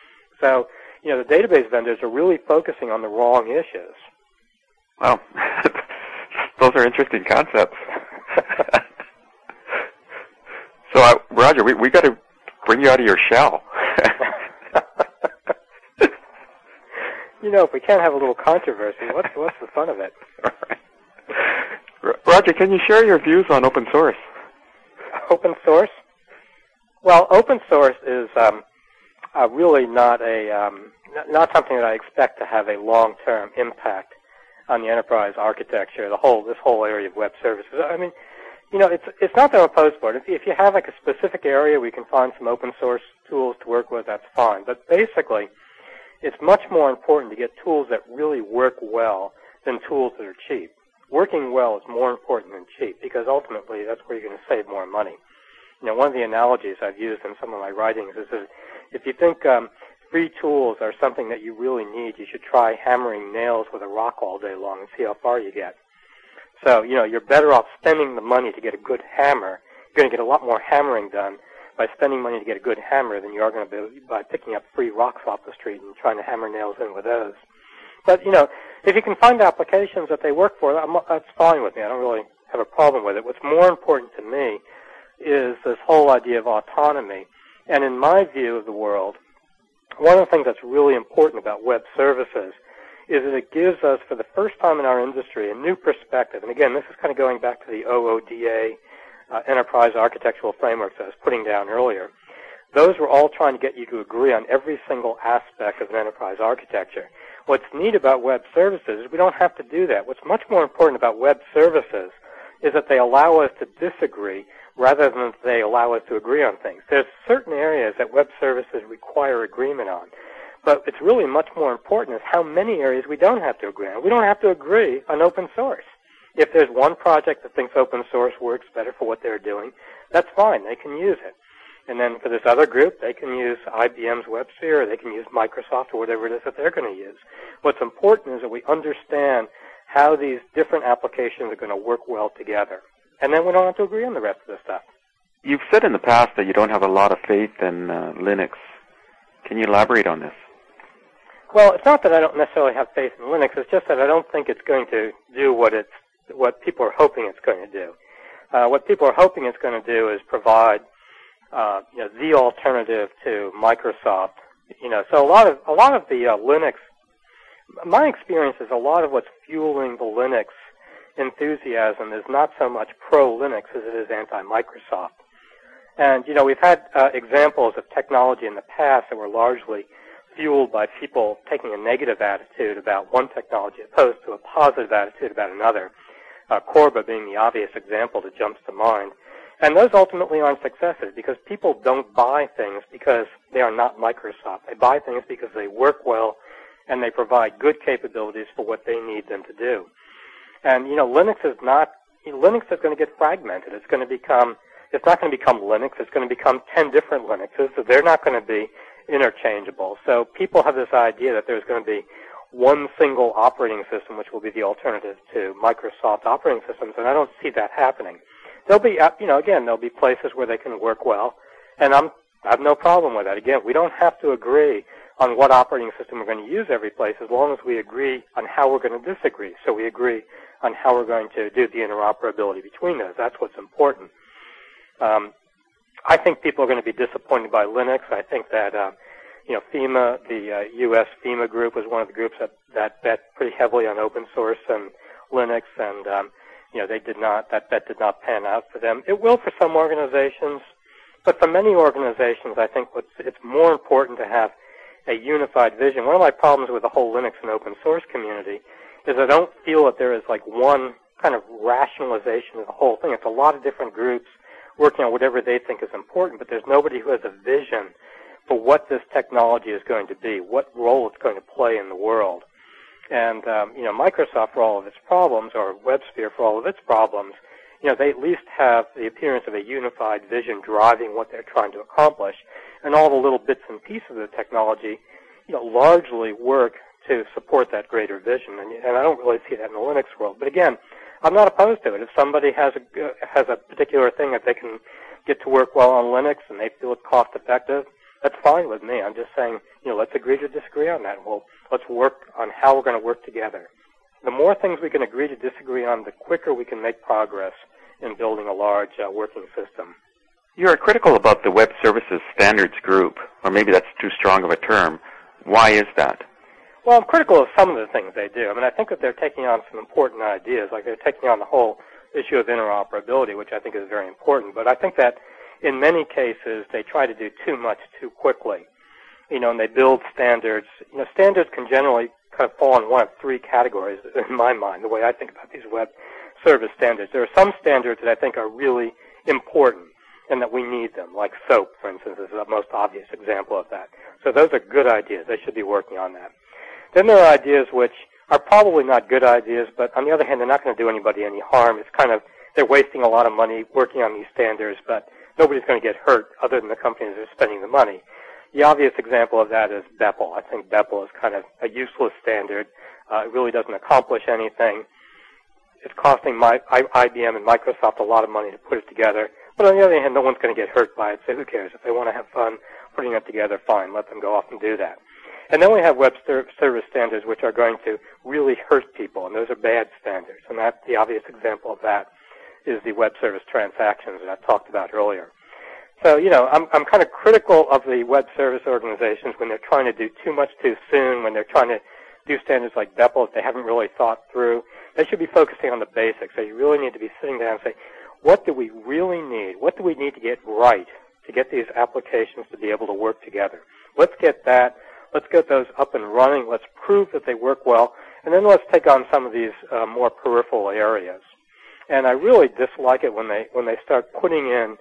So, the database vendors are really focusing on the wrong issues. Well, those are interesting concepts. So, Roger, we got to bring you out of your shell. If we can't have a little controversy, what's the fun of it? Roger, can you share your views on open source? Open source? Well, open source is really not something that I expect to have a long-term impact on the enterprise architecture, this whole area of web services. I mean, it's not that I'm opposed for it. If you have like a specific area where you can find some open source tools to work with, that's fine. But basically, it's much more important to get tools that really work well than tools that are cheap. Working well is more important than cheap because ultimately that's where you're going to save more money. One of the analogies I've used in some of my writings is that if you think free tools are something that you really need, you should try hammering nails with a rock all day long and see how far you get. So, you're better off spending the money to get a good hammer. You're going to get a lot more hammering done by spending money to get a good hammer than you are going to be by picking up free rocks off the street and trying to hammer nails in with those. But, if you can find applications that they work for, that's fine with me. I don't really have a problem with it. What's more important to me is this whole idea of autonomy. And in my view of the world, one of the things that's really important about web services is that it gives us, for the first time in our industry, a new perspective. And again, this is kind of going back to the OODA enterprise architectural frameworks I was putting down earlier. Those were all trying to get you to agree on every single aspect of an enterprise architecture. What's neat about web services is we don't have to do that. What's much more important about web services is that they allow us to disagree rather than they allow us to agree on things. There's certain areas that web services require agreement on. But it's really much more important is how many areas we don't have to agree on. We don't have to agree on open source. If there's one project that thinks open source works better for what they're doing, that's fine. They can use it. And then for this other group, they can use IBM's WebSphere, or they can use Microsoft, or whatever it is that they're going to use. What's important is that we understand how these different applications are going to work well together. And then we don't have to agree on the rest of the stuff. You've said in the past that you don't have a lot of faith in Linux. Can you elaborate on this? Well, it's not that I don't necessarily have faith in Linux. It's just that I don't think it's going to do what people are hoping it's going to do. What people are hoping it's going to do is provide the alternative to Microsoft. So a lot of the Linux. My experience is a lot of what's fueling the Linux enthusiasm is not so much pro-Linux as it is anti-Microsoft. And we've had examples of technology in the past that were largely fueled by people taking a negative attitude about one technology opposed to a positive attitude about another. Corba being the obvious example that jumps to mind. And those ultimately aren't successes because people don't buy things because they are not Microsoft. They buy things because they work well and they provide good capabilities for what they need them to do. And, Linux is going to get fragmented. It's not going to become Linux. It's going to become 10 different Linuxes. So they're not going to be interchangeable. So people have this idea that there's going to be one single operating system, which will be the alternative to Microsoft operating systems, and I don't see that happening. There'll be, there'll be places where they can work well, and I have no problem with that. Again, we don't have to agree on what operating system we're going to use every place as long as we agree on how we're going to disagree. So we agree on how we're going to do the interoperability between those. That's what's important. I think people are going to be disappointed by Linux. I think that, FEMA, the U.S. FEMA group was one of the groups that bet pretty heavily on open source and Linux, and, that did not pan out for them. It will for some organizations, but for many organizations, I think it's more important to have a unified vision. One of my problems with the whole Linux and open source community is I don't feel that there is like one kind of rationalization of the whole thing. It's a lot of different groups working on whatever they think is important, but there's nobody who has a vision for what this technology is going to be, what role it's going to play in the world. And, Microsoft, for all of its problems, or WebSphere, for all of its problems, they at least have the appearance of a unified vision driving what they're trying to accomplish. And all the little bits and pieces of the technology, largely work to support that greater vision. And I don't really see that in the Linux world. But again, I'm not opposed to it. If somebody has a particular thing that they can get to work well on Linux and they feel it's cost effective, that's fine with me. I'm just saying, let's agree to disagree on that. Well, let's work on how we're going to work together. The more things we can agree to disagree on, the quicker we can make progress in building a large working system. You're critical about the Web Services Standards Group, or maybe that's too strong of a term. Why is that? Well, I'm critical of some of the things they do. I think that they're taking on some important ideas, like they're taking on the whole issue of interoperability, which I think is very important. But I think that in many cases, they try to do too much too quickly. And they build standards. Standards can generally kind of fall in one of three categories, in my mind, the way I think about these web service standards. There are some standards that I think are really important and that we need them, like SOAP, for instance, is the most obvious example of that. So those are good ideas. They should be working on that. Then there are ideas which are probably not good ideas, but on the other hand, they're not going to do anybody any harm. It's kind of, they're wasting a lot of money working on these standards, but nobody's going to get hurt other than the companies that are spending the money. The obvious example of that is BEPL. I think BEPL is kind of a useless standard. It really doesn't accomplish anything. It's costing IBM and Microsoft a lot of money to put it together. But on the other hand, no one's going to get hurt by it. So who cares? If they want to have fun putting it together, fine. Let them go off and do that. And then we have web service standards which are going to really hurt people, and those are bad standards. And the obvious example of that is the web service transactions that I talked about earlier. So, I'm kind of critical of the web service organizations when they're trying to do too much too soon, when they're trying to do standards like BEPL that they haven't really thought through. They should be focusing on the basics. They really need to be sitting down and say, what do we really need? What do we need to get right to get these applications to be able to work together? Let's get that. Let's get those up and running. Let's prove that they work well. And then let's take on some of these more peripheral areas. And I really dislike it when they start putting in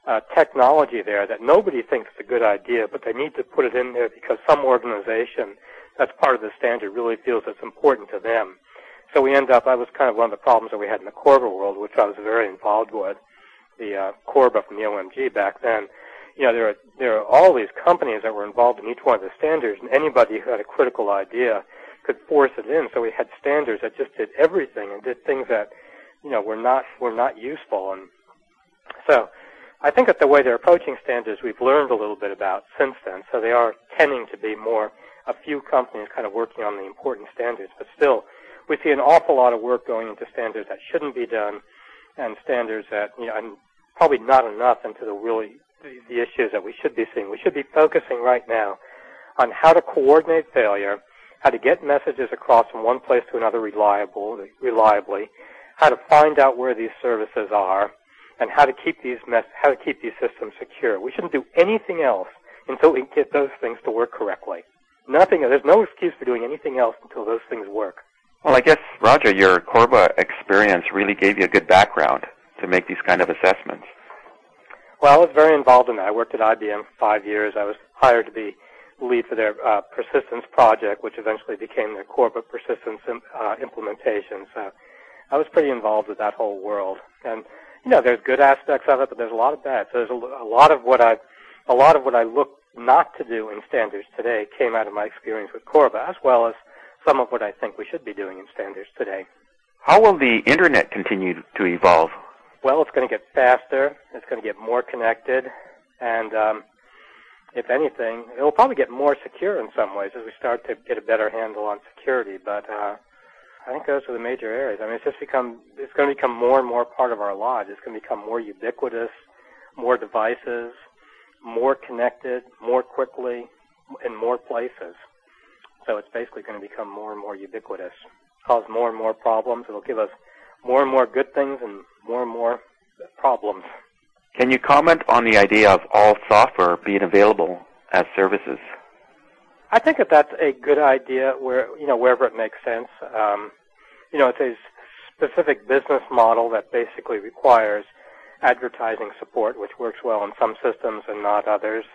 technology there that nobody thinks is a good idea, but they need to put it in there because some organization that's part of the standard really feels it's important to them. So we end up, that was kind of one of the problems that we had in the Corba world, which I was very involved with, the Corba from the OMG back then. There are all these companies that were involved in each one of the standards, and anybody who had a critical idea could force it in. So we had standards that just did everything and did things that, were not useful. And so I think that the way they're approaching standards, we've learned a little bit about since then. So they are tending to be more a few companies kind of working on the important standards, but still, we see an awful lot of work going into standards that shouldn't be done, and standards that, and probably not enough into the issues that we should be seeing. We should be focusing right now on how to coordinate failure, how to get messages across from one place to another reliably, how to find out where these services are, and how to keep these systems secure. We shouldn't do anything else until we get those things to work correctly. There's no excuse for doing anything else until those things work. Well, I guess, Roger, your Corba experience really gave you a good background to make these kind of assessments. Well, I was very involved in that. I worked at IBM for 5 years. I was hired to be lead for their persistence project, which eventually became their Corba persistence implementation. So I was pretty involved with that whole world. And there's good aspects of it, but there's a lot of bad. So there's a lot of what I look not to do in standards today came out of my experience with Corba, as well as some of what I think we should be doing in standards today. How will the Internet continue to evolve? Well, it's going to get faster, it's going to get more connected, and if anything, it will probably get more secure in some ways as we start to get a better handle on security, but I think those are the major areas. I mean, it's going to become more and more part of our lives. It's going to become more ubiquitous, more devices, more connected, more quickly, in more places. So it's basically going to become more and more ubiquitous, cause more and more problems. It'll give us more and more good things and more problems. Can you comment on the idea of all software being available as services? I think that that's a good idea wherever it makes sense. It's a specific business model that basically requires advertising support, which works well in some systems and not others.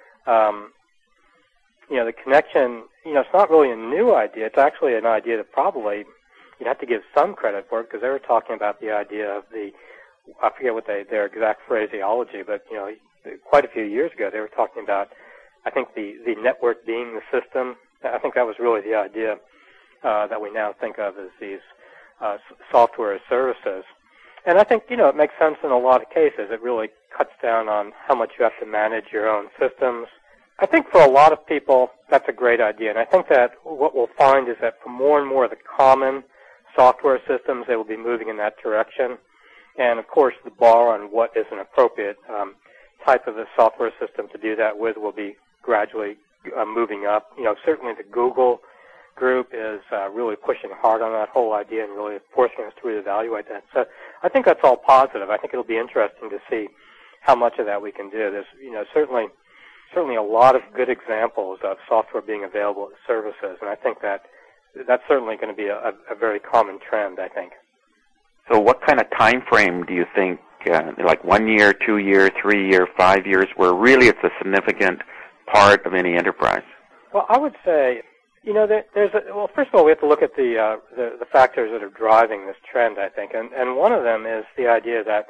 The connection, it's not really a new idea. It's actually an idea that probably you'd have to give some credit for it, because they were talking about the idea of I forget what their exact phraseology, but, quite a few years ago they were talking about, I think, the network being the system. I think that was really the idea that we now think of as these software as services. And I think, it makes sense in a lot of cases. It really cuts down on how much you have to manage your own systems. I think for a lot of people, that's a great idea. And I think that what we'll find is that for more and more of the common software systems, they will be moving in that direction. And, of course, the bar on what is an appropriate type of a software system to do that with will be gradually moving up. Certainly the Google group is really pushing hard on that whole idea and really forcing us to reevaluate that. So I think that's all positive. I think it'll be interesting to see how much of that we can do. There's, certainly a lot of good examples of software being available as services, and I think that's certainly going to be a very common trend, I think. So what kind of time frame do you think, like 1 year, 2 year, 3 year, 5 years, where really it's a significant part of any enterprise? Well, I would say, first of all, we have to look at the factors that are driving this trend, I think, and one of them is the idea that,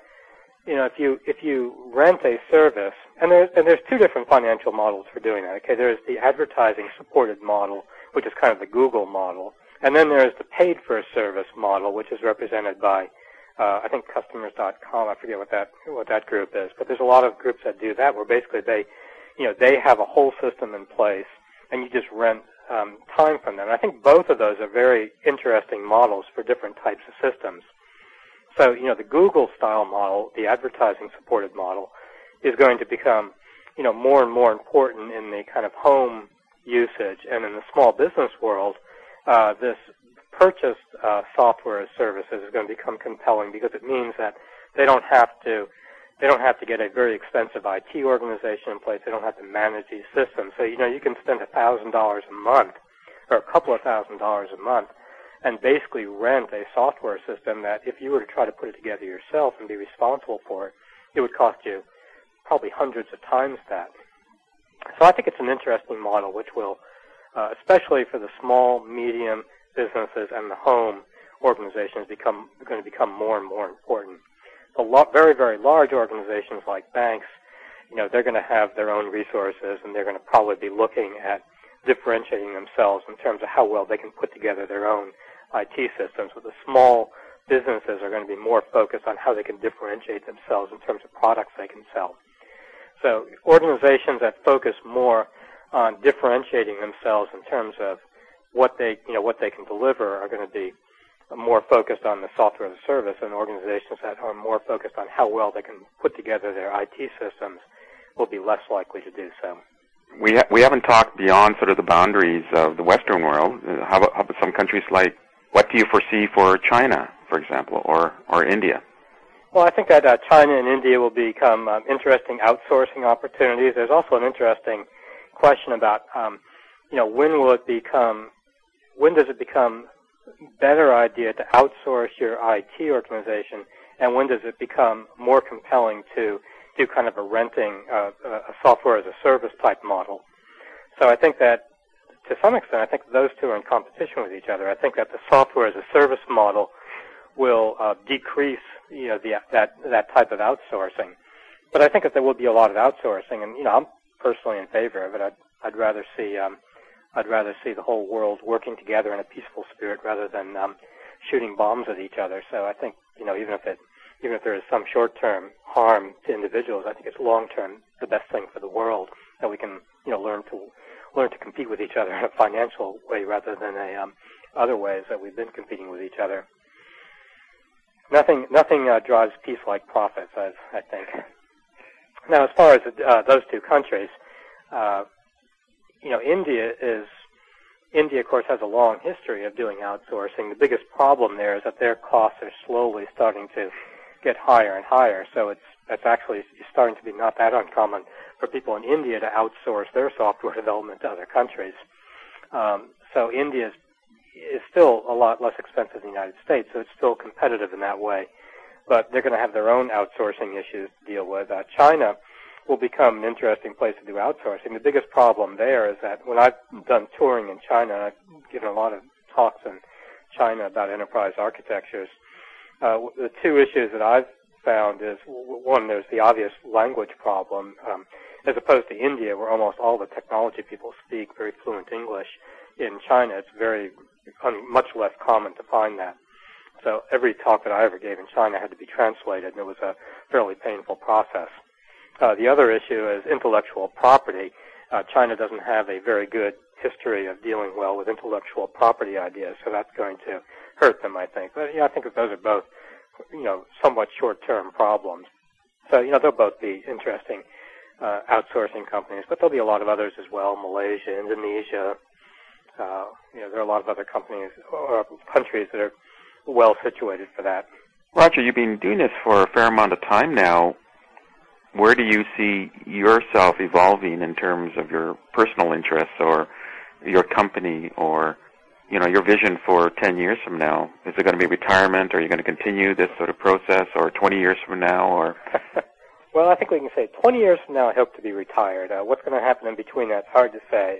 if you rent a service, and there's two different financial models for doing that. Okay, there's the advertising supported model, which is kind of the Google model, and then there's the paid for a service model, which is represented by I think customers.com. I forget what that group is, but there's a lot of groups that do that, where basically they have a whole system in place, and you just rent time from them. And I think both of those are very interesting models for different types of systems. So, the Google-style model, the advertising-supported model, is going to become, more and more important in the kind of home usage. And in the small business world, this purchased software as services is going to become compelling, because it means that they don't have to get a very expensive IT organization in place. They don't have to manage these systems. So, you can spend $1,000 a month, or a couple of $1,000s a month, and basically rent a software system that if you were to try to put it together yourself and be responsible for it, it would cost you probably hundreds of times that. So I think it's an interesting model which will, especially for the small, medium businesses and the home organizations, going to become more and more important. The very, very large organizations like banks, they're going to have their own resources, and they're going to probably be looking at differentiating themselves in terms of how well they can put together their own IT systems. But the small businesses are going to be more focused on how they can differentiate themselves in terms of products they can sell. So organizations that focus more on differentiating themselves in terms of what they can deliver are going to be more focused on the software as a service, and organizations that are more focused on how well they can put together their IT systems will be less likely to do so. We haven't talked beyond sort of the boundaries of the Western world. How about some countries like, what do you foresee for China, for example, or India? Well, I think that China and India will become interesting outsourcing opportunities. There's also an interesting question about, when does it become better idea to outsource your IT organization, and when does it become more compelling to do kind of a renting, a software as a service type model? So I think that, to some extent, I think those two are in competition with each other. I think that the software as a service model will decrease, that type of outsourcing. But I think that there will be a lot of outsourcing, and I'm personally in favor of it. I'd rather see the whole world working together in a peaceful spirit rather than shooting bombs at each other. So I think, even if there is some short-term harm to individuals, I think it's long-term the best thing for the world, that we can, learn to compete with each other in a financial way rather than other ways that we've been competing with each other. Nothing drives peace like profits, I think. Now, as far as those two countries, India, of course, has a long history of doing outsourcing. The biggest problem there is that their costs are slowly starting to get higher and higher. So it's actually starting to be not that uncommon for people in India to outsource their software development to other countries. So India is still a lot less expensive than the United States, so it's still competitive in that way. But they're going to have their own outsourcing issues to deal with. China will become an interesting place to do outsourcing. The biggest problem there is that when I've done touring in China, and I've given a lot of talks in China about enterprise architectures, the two issues that I've found is, one, there's the obvious language problem. As opposed to India, where almost all the technology people speak very fluent English, in China it's much less common to find that. So every talk that I ever gave in China had to be translated, and it was a fairly painful process. The other issue is intellectual property. China doesn't have a very good history of dealing well with intellectual property ideas, so that's going to hurt them, I think. But I think that those are both, somewhat short-term problems. So, they'll both be interesting outsourcing companies, but there'll be a lot of others as well. Malaysia, Indonesia. There are a lot of other companies or countries that are well situated for that. Roger, you've been doing this for a fair amount of time now. Where do you see yourself evolving in terms of your personal interests or your company or, your vision for 10 years from now? Is it going to be retirement? Or are you going to continue this sort of process, or 20 years from now? Or Well, I think we can say 20 years from now I hope to be retired. What's going to happen in between that's hard to say.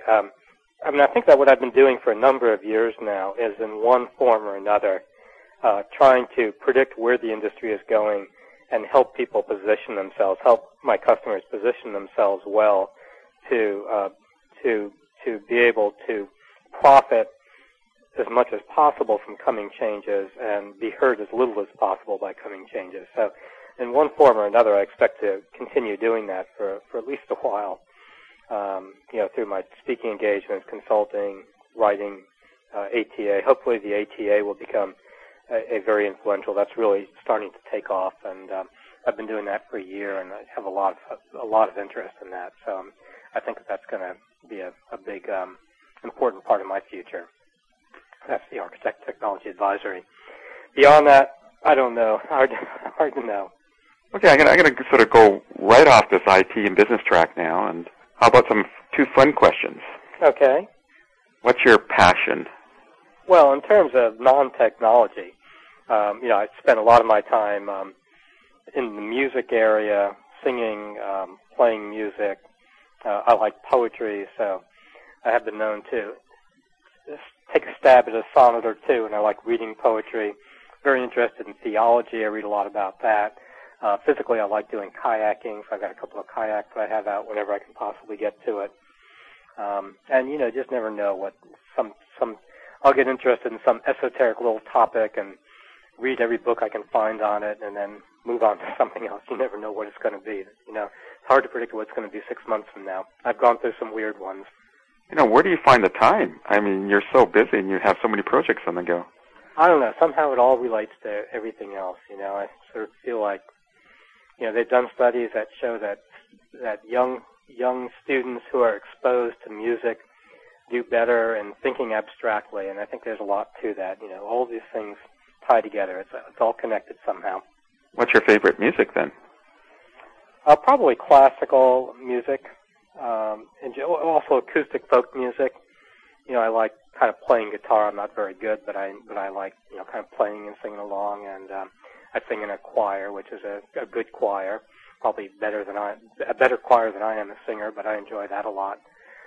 I think that what I've been doing for a number of years now is in one form or another trying to predict where the industry is going and help people position themselves, help my customers position themselves well to be able to profit as much as possible from coming changes and be hurt as little as possible by coming changes. So in one form or another, I expect to continue doing that for at least a while, through my speaking engagements, consulting, writing, ATA. Hopefully the ATA will become a very influential. That's really starting to take off, and I've been doing that for a year, and I have a lot of interest in that. So I think that's going to be a big, important part of my future. That's the Architect Technology Advisory. Beyond that, I don't know. Hard to know. Okay, I'm going to sort of go right off this IT and business track now, and how about two fun questions? Okay. What's your passion? Well, in terms of non-technology, I spent a lot of my time in the music area, singing, playing music. I like poetry, so I have been known to just take a stab at a sonnet or two, and I like reading poetry. Very interested in theology. I read a lot about that. Physically, I like doing kayaking, so I've got a couple of kayaks that I have out whenever I can possibly get to it. And, just never know what I'll get interested in some esoteric little topic and read every book I can find on it and then move on to something else. You never know what it's going to be. It's hard to predict what it's going to be 6 months from now. I've gone through some weird ones. Where do you find the time? I mean, you're so busy and you have so many projects on the go. I don't know. Somehow it all relates to everything else. I sort of feel like, they've done studies that show that young students who are exposed to music do better in thinking abstractly, and I think there's a lot to that. All these things tie together. It's all connected somehow. What's your favorite music then? Probably classical music, and also acoustic folk music. I like kind of playing guitar. I'm not very good, but I like kind of playing and singing along. And I sing in a choir, which is a good choir, probably a better choir than I am a singer, but I enjoy that a lot.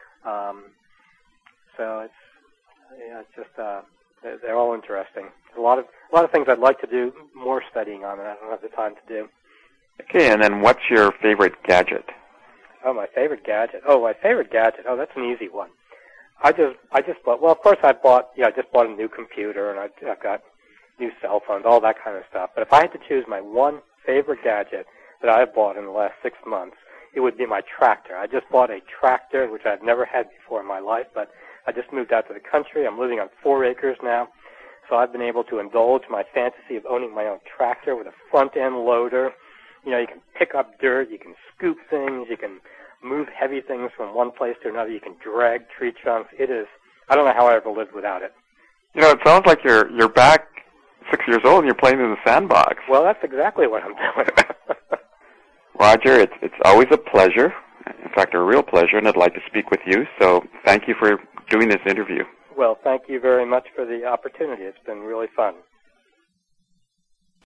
So it's just they're all interesting. There's a lot of things I'd like to do more studying on, and I don't have the time to do. Okay, and then what's your favorite gadget? My favorite gadget. Oh, that's an easy one. I just bought. Well, of course, I just bought a new computer, and I've got new cell phones, all that kind of stuff. But if I had to choose my one favorite gadget that I've bought in the last 6 months, it would be my tractor. I just bought a tractor, which I've never had before in my life, but I just moved out to the country. I'm living on 4 acres now, so I've been able to indulge my fantasy of owning my own tractor with a front-end loader. You can pick up dirt, you can scoop things, you can move heavy things from one place to another, you can drag tree trunks. I don't know how I ever lived without it. It sounds like you're back 6 years old and you're playing in the sandbox. Well, that's exactly what I'm doing. Roger, it's always a pleasure. In fact, a real pleasure, and I'd like to speak with you. So thank you for doing this interview. Well, thank you very much for the opportunity. It's been really fun.